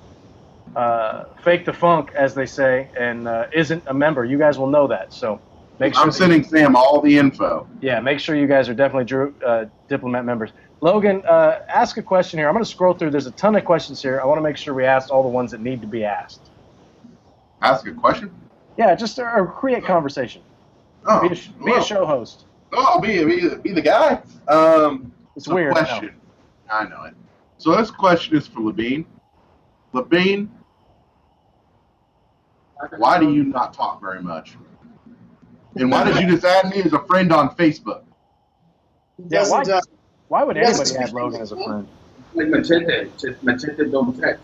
fake the funk, as they say, and isn't a member, you guys will know that. So Make sure I'm sending Sam all the info. Yeah, make sure you guys are definitely Drew Diplomat members. Logan, ask a question here. I'm going to scroll through. There's a ton of questions here. I want to make sure we asked all the ones that need to be asked. Ask a question? Yeah, just create conversation. Oh, Be a show host. Oh, be the guy. It's weird. Question. I know it. So this question is for Labine. Labine, why do you not talk very much? And why did you just add me as a friend on Facebook? Yeah, why would anybody add Logan as a friend? Like Machete don't text.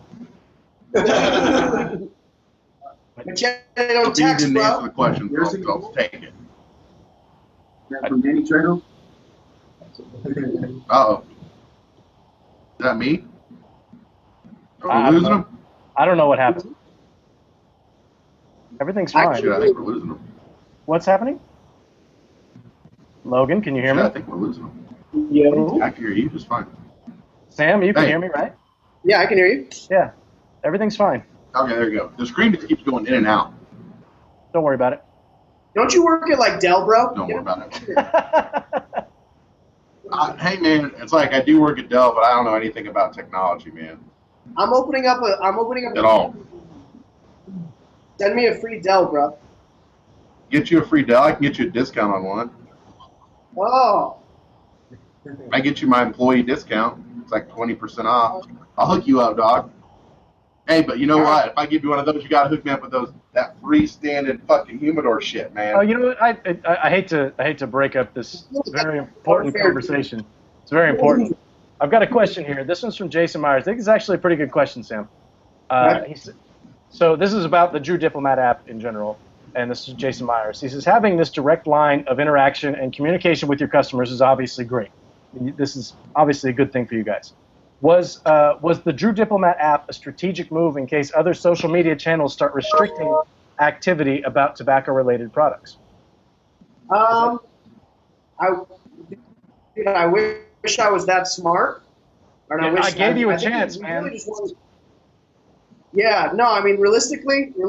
Machete don't Labine text, didn't answer the bro. question, so I'll take it. From Danny Trejo? Uh-oh. Is that me? Are I we don't losing know. him? I don't know what happened. Everything's fine. Shit, I think we're losing him. What's happening? Logan, can you hear Shit, I me? think we're losing him. Yeah. I can hear you just fine. Sam, you can Hey. hear me, right? Yeah, I can hear you. Yeah. Everything's fine. Okay, there you go. The screen just keeps going in and out. Don't worry about it. Don't you work at like Dell, bro? Don't worry about it. Hey, man, it's like I do work at Dell, but I don't know anything about technology, man. I'm opening up. At all. Send me a free Dell, bro. Get you a free Dell. I can get you a discount on one. Oh. I get you my employee discount. It's like 20% off. I'll hook you up, dog. Hey, but you know what? If I give you one of those, you gotta hook me up with that freestanding fucking humidor shit, man. Oh, you know what? I hate to break up this very important conversation. It's very important. I've got a question here. This one's from Jason Myers. I think it's actually a pretty good question, Sam. So this is about the Drew Diplomat app in general, and this is Jason Myers. He says, having this direct line of interaction and communication with your customers is obviously great. This is obviously a good thing for you guys. Was the Drew Diplomat app a strategic move in case other social media channels start restricting activity about tobacco-related products? I wish I was that smart. I gave you a chance, man. Really yeah, no, I mean, realistically, we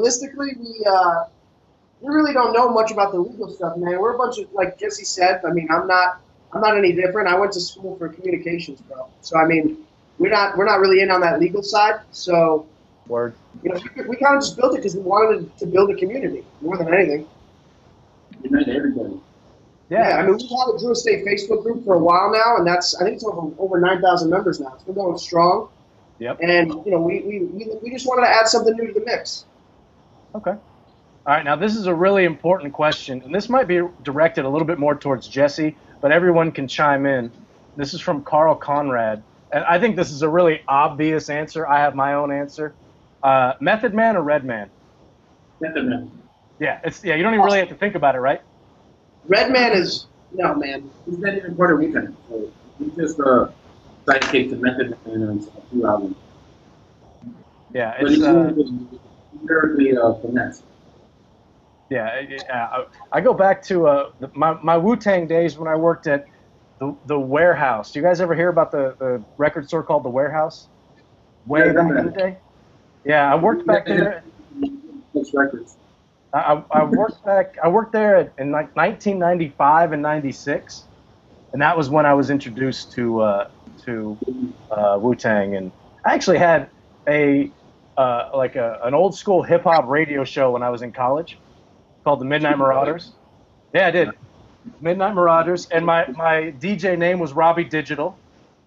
really don't know much about the legal stuff, man. We're a bunch of, like Jesse said. I mean, I'm not any different. I went to school for communications, bro. So I mean, we're not really in on that legal side. So, Word. you know, we kind of just built it because we wanted to build a community more than anything. Unite everybody. Yeah, I mean, we've had a Drew Estate Facebook group for a while now, and I think it's over 9,000 members now. It's been going strong. Yep. And, you know, we just wanted to add something new to the mix. Okay. All right, now this is a really important question, and this might be directed a little bit more towards Jesse, but everyone can chime in. This is from Carl Conrad, and I think this is a really obvious answer. I have my own answer. Method Man or Red Man? Method Man. Yeah, you don't even really have to think about it, right? Red Man is, no, man. He's not even part of Weekend. So he's just a sidekick to Method Man and a few albums. Yeah, But it's he's lyrically finesse. yeah. I go back to my Wu-Tang days when I worked at the Warehouse. Do you guys ever hear about the record store called the Warehouse? Way back in the day. Yeah, I worked back there. Those records. I worked there in like 1995 and 96, and that was when I was introduced to Wu-Tang. And I actually had an old school hip hop radio show when I was in college called the Midnight Marauders. Yeah, I did. Midnight Marauders, and my DJ name was Robbie Digital.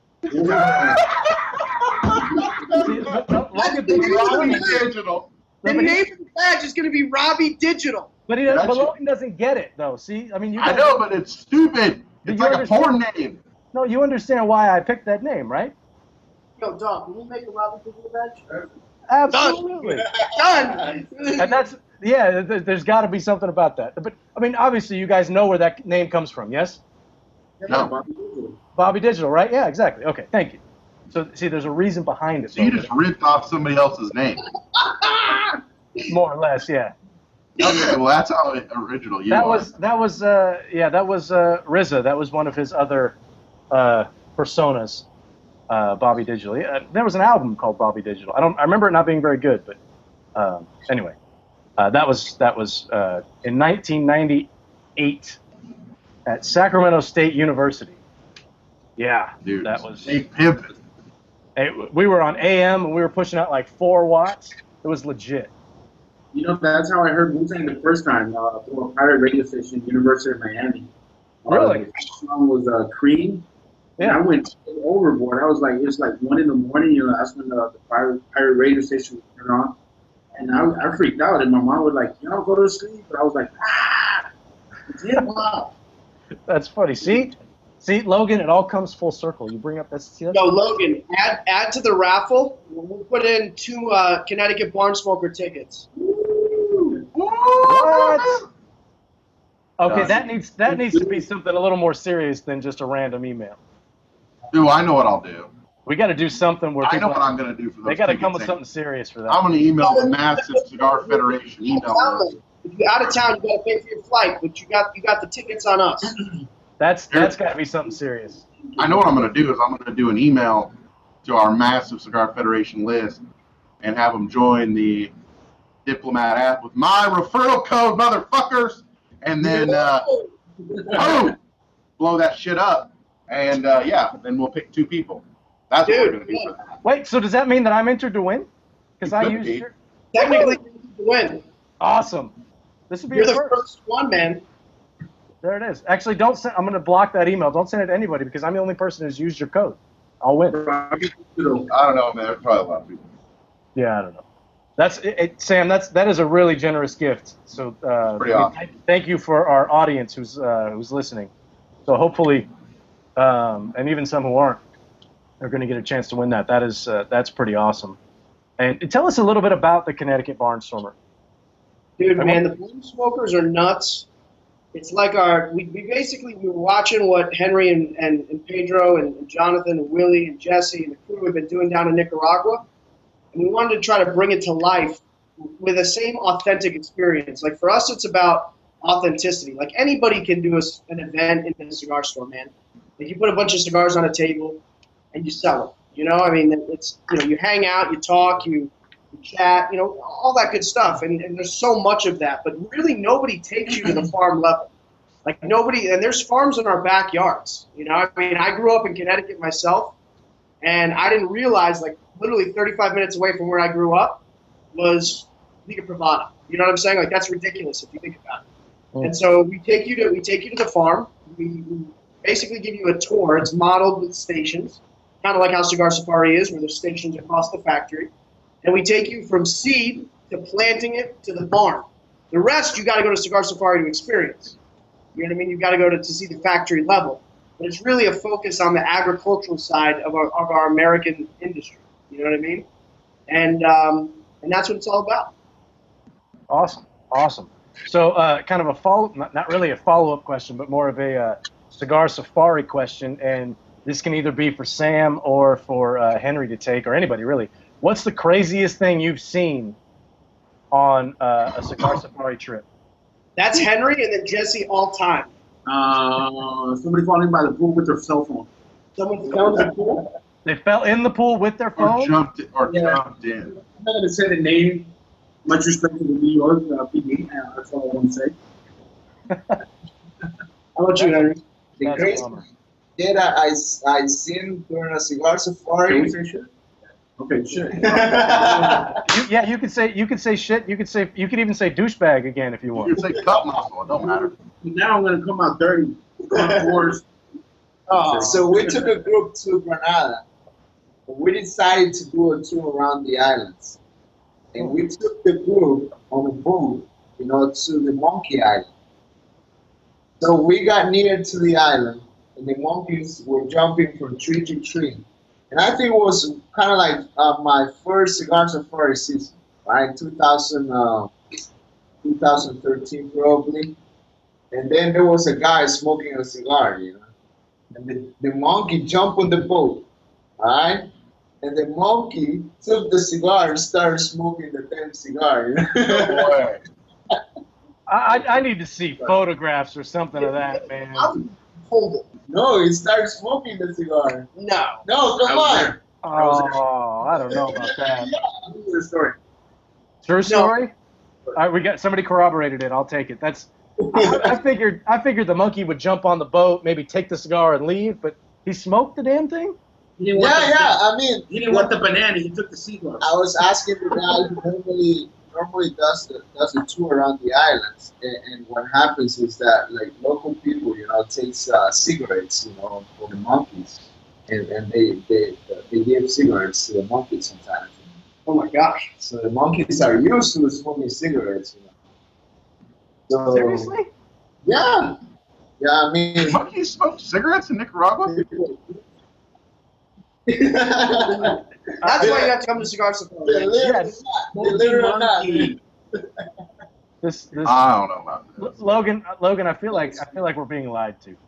Robbie Digital. The name of the badge is going to be Robbie Digital. But Logan doesn't get it, though. See, I mean, I know, but it's stupid. It's like a porn name. No, you understand why I picked that name, right? Yo, dog, can we make a Robbie Digital badge? Absolutely. Done. And that's, yeah, there's got to be something about that. But, I mean, obviously, you guys know where that name comes from, yes? No. Bobby Digital, right? Yeah, exactly. Okay, thank you. So, see, there's a reason behind it. So you just ripped off somebody else's name. More or less, yeah. Okay, well that's how original you that are. was RZA. That was one of his other personas, Bobby Digital. There was an album called Bobby Digital. I remember it not being very good, but anyway. That was in 1998 at Sacramento State University. Yeah, Dude, that was. they pimping. We were on AM and we were pushing out like 4 watts. It was legit. You know, that's how I heard Wu-Tang the first time through a pirate radio station, University of Miami. Really? The song was Cream. And Yeah. I went overboard. I was like, it's like 1 in the morning. You know, that's when the pirate radio station was turned on. And I freaked out. And my mom was like, "You know, go to sleep." But I was like, it's hip-hop. That's funny. See, Logan, it all comes full circle. You bring up that. See that? No, Logan, add to the raffle. We'll put in 2 Connecticut Barn Smoker tickets. What? Okay, that needs to be something a little more serious than just a random email. Dude, I know what I'll do. We got to do something where I people. know what I'm going to do for those They got to come with tickets. something serious for that. I'm going to email the Massive Cigar Federation email list. If you're out of town, you got to pay for your flight, but you got the tickets on us. That's got to be something serious. I know what I'm going to do is I'm going to do an email to our Massive Cigar Federation list and have them join the Diplomat app with my referral code, motherfuckers, and then boom, blow that shit up. And yeah, then we'll pick 2 people. That's what we're going to do for that. Wait, so does that mean that I'm entered to win? Because I Could used be. your. Technically, you win. Awesome. This would be You're a the first. first one, man. There it is. Actually, don't send. I'm going to block that email. Don't send it to anybody because I'm the only person who's used your code. I'll win. I don't know, man. There's probably a lot of people. Yeah, I don't know. That's it, Sam. That is a really generous gift. So Pretty awesome. thank you for our audience who's listening. So hopefully, and even some who aren't, are going to get a chance to win that. That's pretty awesome. And tell us a little bit about the Connecticut Barnstormer. Dude, man, the Barn Smokers are nuts. It's like we were watching what Henry and Pedro and Jonathan and Willie and Jesse and the crew have been doing down in Nicaragua. And we wanted to try to bring it to life with the same authentic experience. Like for us, it's about authenticity. Like anybody can do an event in a cigar store, man. Like you put a bunch of cigars on a table and you sell them. You know, I mean, it's, you know, you hang out, you talk, you chat, you know, all that good stuff. And there's so much of that. But really nobody takes you to the farm level. Like nobody, and there's farms in our backyards. You know, I mean, I grew up in Connecticut myself, and I didn't realize, like, literally 35 minutes away from where I grew up was Liga Privada. You know what I'm saying? Like, that's ridiculous if you think about it. Mm. And so we take you to the farm. We basically give you a tour. It's modeled with stations, kind of like how Cigar Safari is, where there's stations across the factory. And we take you from seed to planting it to the barn. The rest you got to go to Cigar Safari to experience. You know what I mean? You've got to go to see the factory level. But it's really a focus on the agricultural side of our American industry. You know what I mean? And that's what it's all about. Awesome. So kind of a not really a follow-up question, but more of a Cigar Safari question. And this can either be for Sam or for Henry to take, or anybody really. What's the craziest thing you've seen on a Cigar Safari trip? That's Henry and then Jesse all time. Somebody falling by the pool with their cell phone. Someone fell in the pool? They fell in the pool with their Or phone? jumped in. I'm not going to say the name. Much respect to the New York PD. That's all I want to say. How about you, Henry? The That's a crazy bummer. did I seen during a cigar Can safari. we say shit? Okay, shit. You could say shit. You could even say douchebag again if you You want. can say cup muscle. It don't matter. Now I'm going to come out dirty. Worse. So we took a group to Granada. We decided to do a tour around the islands, and we took the group on a boat, you know, to the Monkey Island. So we got near to the island, and the monkeys were jumping from tree to tree. And I think it was kind of like my first cigar safari season, right? 2013 probably. And then there was a guy smoking a cigar, you know. And the monkey jumped on the boat, all right? And the monkey took the cigar and started smoking the damn cigar, you know? No way. I need to see photographs or something of that, man. Hold it. No, he started smoking the cigar. No. No, come on. Oh, I don't know about that. This is the story. True story? All right, we got somebody corroborated it. I'll take it. I figured the monkey would jump on the boat, maybe take the cigar and leave, but he smoked the damn thing. Yeah. I mean, He didn't want the banana. He took the cigar. I was asking the guy who normally does the tour around the islands, and what happens is that like local people, takes cigarettes, for the monkeys, and they give cigarettes to the monkeys sometimes. Oh my gosh! So the monkeys are used to smoking cigarettes. So, Seriously? Yeah. I mean, Monkeys smoke cigarettes in Nicaragua? That's why you have to come to Cigar Safari. Yes. Monkey. This I don't know about this. Logan, I feel like we're being lied to.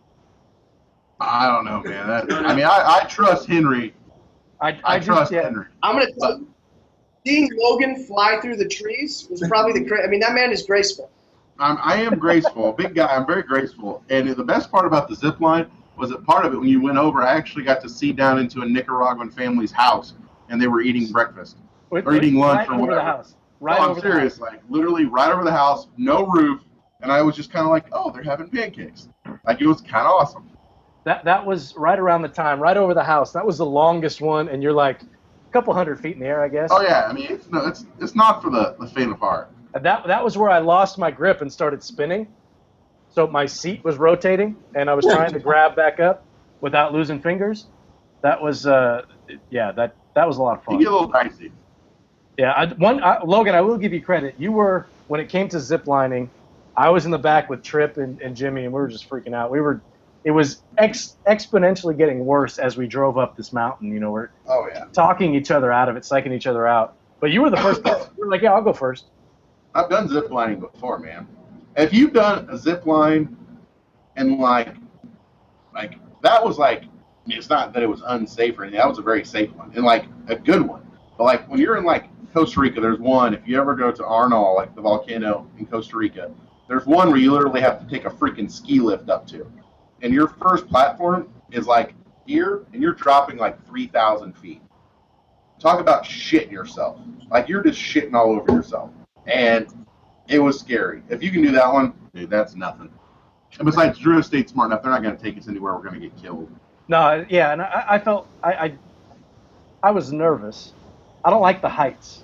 I don't know, man. I trust Henry. I trust Henry. I'm gonna tell you, seeing Logan fly through the trees was probably that man is graceful. I am graceful, big guy. I'm very graceful. And the best part about the zip line was that part of it, when you went over, I actually got to see down into a Nicaraguan family's house, and they were eating breakfast or eating lunch or whatever. The house. Right I'm over serious, like literally right over the house, no roof, and I was just kind of like, oh, they're having pancakes. Like it was kind of awesome. That was right around the time, right over the house. That was the longest one, and you're like a couple 100 feet in the air, I guess. Oh yeah, I mean it's not for the faint of heart. That was where I lost my grip and started spinning. So my seat was rotating, and I was trying to grab back up without losing fingers. That was that was a lot of fun. You get a little dicey. Yeah, Logan, I will give you credit. You were, when it came to zip lining, I was in the back with Tripp and Jimmy, and we were just freaking out. It was exponentially getting worse as we drove up this mountain. We're talking each other out of it, psyching each other out. But you were the first person. You were like, yeah, I'll go first. I've done zip lining before, man. If you've done a zip line and like that was like, it's not that it was unsafe or anything. That was a very safe one and like a good one. But like when you're in like Costa Rica, there's one. If you ever go to Arnal, like the volcano in Costa Rica, there's one where you literally have to take a freaking ski lift up to, and your first platform is like here, and you're dropping like 3,000 feet. Talk about shitting yourself. Like you're just shitting all over yourself. And it was scary. If you can do that one, dude, that's nothing. And besides, Drew Estate's smart enough; they're not going to take us anywhere we're going to get killed. No, yeah, and I felt I was nervous. I don't like the heights,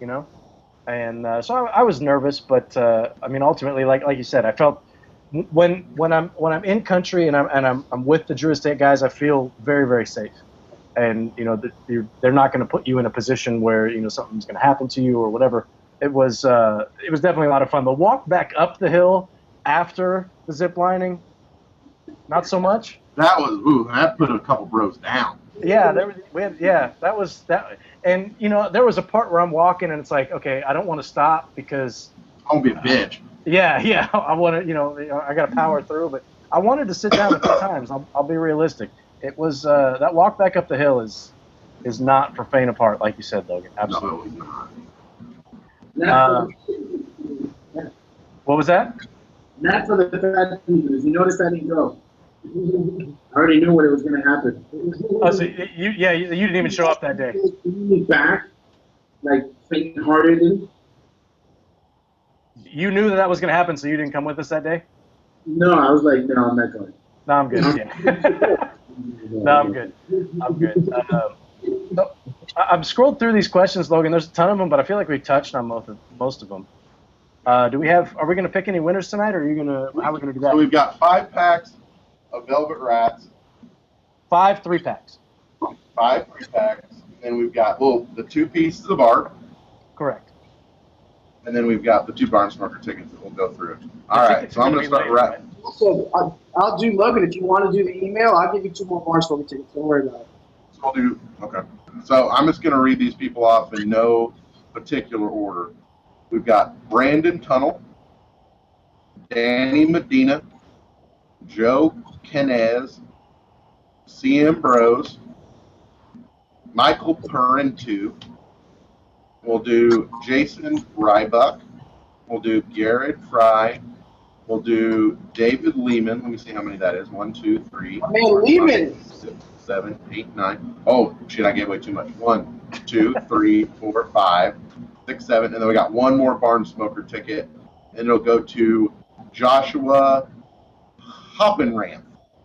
and so I was nervous. But ultimately, like you said, I felt when I'm in country and I'm with the Drew Estate guys, I feel very, very safe. And they're not going to put you in a position where something's going to happen to you or whatever. It was definitely a lot of fun. The walk back up the hill after the zip lining, not so much. That put a couple bros down. Yeah, that was that. And there was a part where I'm walking and it's like, okay, I don't want to stop because Don't be a bitch. Yeah, I want to, I got to power through, but I wanted to sit down a few times. I'll be realistic. It was that walk back up the hill is not for faint of heart, like you said, Logan. Absolutely. No, it's not. What was that? Not for the fat people. You noticed I didn't go. I already knew what it was going to happen. Oh, so you didn't even show up that day. Back, like faint-hearted. You knew that was going to happen, so you didn't come with us that day? No, I was like, no, I'm not going. No, I'm good. Yeah. No, I'm good. So, I've scrolled through these questions, Logan. There's a ton of them, but I feel like we've touched on most of them. Are we going to pick any winners tonight, or how are we going to do that? So we've got 5 packs of Velvet Rats. 5 3-packs. 5 3-packs. And we've got, the 2 pieces of art. Correct. And then we've got the 2 Barn Smoker tickets that we'll go through. All right, so I'm going to start wrapping. Also, I'll do Logan. If you want to do the email, I'll give you 2 more Barn Smoker tickets. Don't worry about it. So we'll do, okay. So I'm just going to read these people off in no particular order. We've got Brandon Tunnel, Danny Medina, Joe Kenez, CM Bros, Michael Perrin 2. We'll do Jason Rybuck. We'll do Garrett Fry. We'll do David Lehman. Let me see how many that is. 1, 2, 3. Man, Lehman. 6, 7, 8, 9. Oh, shit, I gave away too much. 1, 2, 3, 4, 5. 6, 7, and then we got one more barn smoker ticket, and it'll go to Joshua Hoppenramp.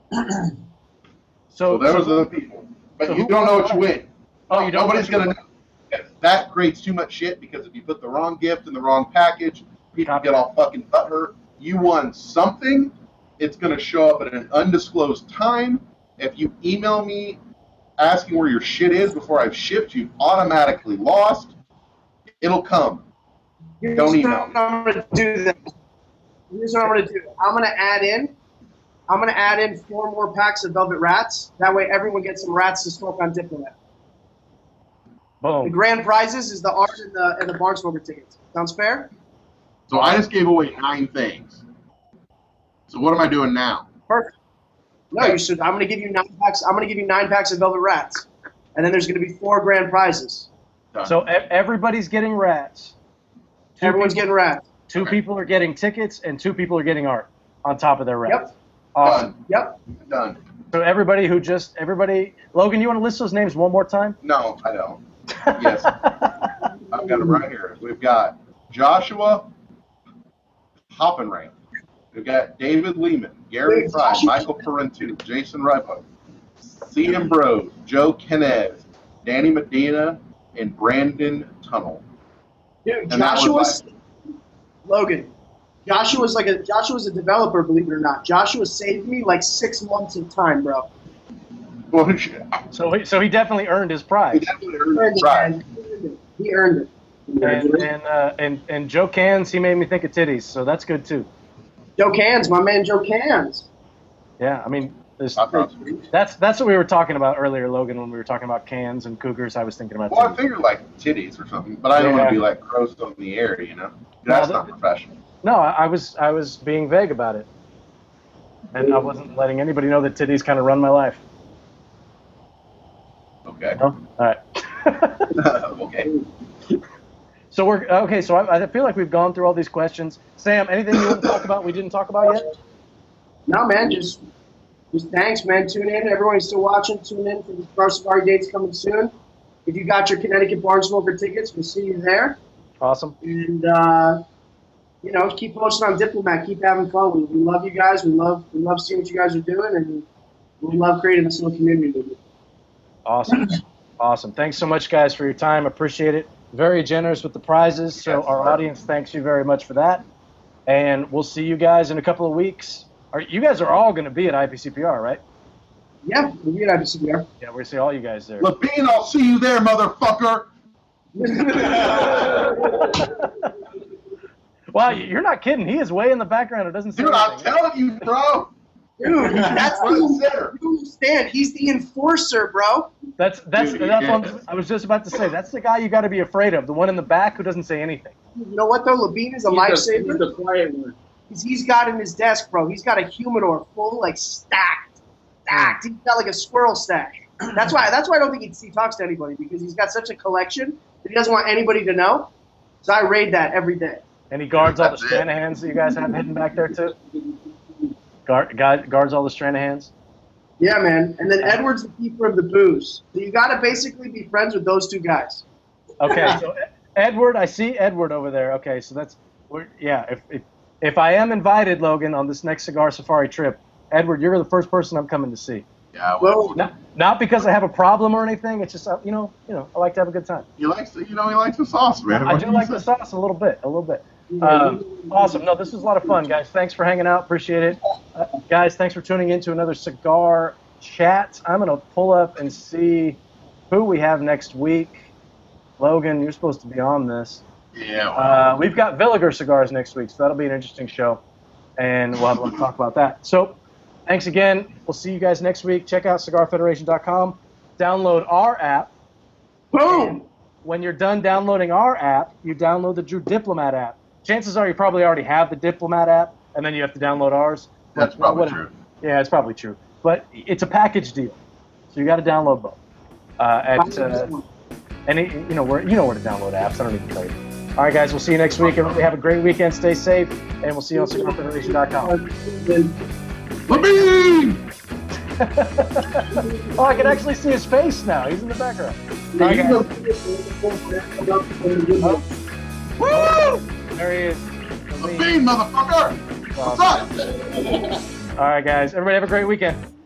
So those are the people. But so you don't know what you win. Oh, you don't. Nobody's going to know. That creates too much shit because if you put the wrong gift in the wrong package, people get all fucking butthurt. You won something. It's going to show up at an undisclosed time. If you email me asking where your shit is before I've shipped, you've automatically lost. It'll come. Don't email me. I'm going to do that. Here's what I'm going to do. I'm going to add in 4 more packs of Velvet Rats. That way everyone gets some rats to smoke on Diplomat. Boom. The grand prizes is the art and the barn smoker tickets. Sounds fair? So I just gave away 9 things. So what am I doing now? Perfect. No, you should. I'm going to give you 9 packs. I'm going to give you 9 packs of Velvet Rats, and then there's going to be 4 grand prizes. Done. So everybody's getting rats. Everyone's getting rats. 2 people are getting tickets, and 2 people are getting art on top of their rats. Yep. Awesome. Yep. Done. So everybody, Logan, you want to list those names one more time? No, I don't. Yes. I've got it right here. We've got Joshua Hoppenramp. We've got David Lehman, Gary Fry, Michael Parentu, Jason Ripo, C. Ambrose, Joe Kenez, Danny Medina, and Brandon Tunnel. Dude, And that was Logan. Joshua's a developer, believe it or not. Joshua saved me like 6 months of time, bro. Well, So he definitely earned his prize. he definitely earned the prize. He earned it. And Joe Cans, he made me think of titties, so that's good too. Joe Cans, my man Joe Cans. Yeah, I mean, that's Well, what we were talking about earlier, Logan, when we were talking about cans and cougars. I was thinking about I titties. figured like titties or something, but I don't want Yeah. to be like gross on the air, you know? That's not professional. No, I was being vague about it, and I wasn't letting anybody know that titties kind of run my life. Okay. No? All right. Okay. So we're okay. So I feel like we've gone through all these questions. Sam, anything you want to talk about we didn't talk about yet? No, man, just thanks, man. Tune in. Everyone who's still watching, tune in for the Cigar Safari dates coming soon. If you got your Connecticut Barn Smoker tickets, we'll see you there. Awesome. And keep posting on Diplomat. Keep having fun. We love you guys. We love seeing what you guys are doing, and we love creating this little community with you. Awesome. Awesome. Thanks so much, guys, for your time. Appreciate it. Very generous with the prizes. So our audience thanks you very much for that. And we'll see you guys in a couple of weeks. You guys are all going to be at IPCPR, right? Yeah, we'll be at IPCPR. Yeah, we're going to see all you guys there. Levine, I'll see you there, motherfucker. Wow, you're not kidding. He is way in the background. It doesn't say Dude, I'm anything. telling you, bro. Dude, that's Front and center. you understand. He's the enforcer, bro. That's Dude, what I was just about to say. That's the guy you got to be afraid of. The one in the back who doesn't say anything. You know what though? Levine is a He's lifesaver. the quiet one. He's got in his desk, bro. He's got a humidor full, like stacked. He's got like a squirrel stack. That's why I don't think he talks to anybody, because he's got such a collection that he doesn't want anybody to know. So I raid that every day. And he guards all the That's it. Stranahans that you guys have hidden back there too. Guards all the Stranahans. Yeah, man. And then Edward's the keeper of the booze. So you got to basically be friends with those 2 guys. Okay, so Edward, I see Edward over there. Okay, so if I am invited, Logan, on this next Cigar Safari trip, Edward, you're the first person I'm coming to see. Yeah, Well, Not because I have a problem or anything. It's just I like to have a good time. he likes the sauce, man. I do like the sauce a little bit. Awesome. No, this was a lot of fun, guys. Thanks for hanging out. Appreciate it. Guys, thanks for tuning in to another Cigar Chat. I'm going to pull up and see who we have next week. Logan, you're supposed to be on this. Yeah. We've got Villiger Cigars next week, so that'll be an interesting show, and we'll have a talk about that. So thanks again. We'll see you guys next week. Check out cigarfederation.com. Download our app. boom. When you're done downloading our app, you download the Drew Diplomat app. Chances are you probably already have the Diplomat app, and then you have to download ours. That's probably true. Yeah, it's probably true. But it's a package deal, so you got to download both. You know where to download apps. I don't even tell you. All right, guys, we'll see you next week. Everybody have a great weekend. Stay safe, and we'll see you on CigarFederation.com. Levine! Oh, I can actually see his face now. He's in the background. All right, guys. Woo! There he is. The bean, motherfucker! What's up? All right, guys. Everybody have a great weekend.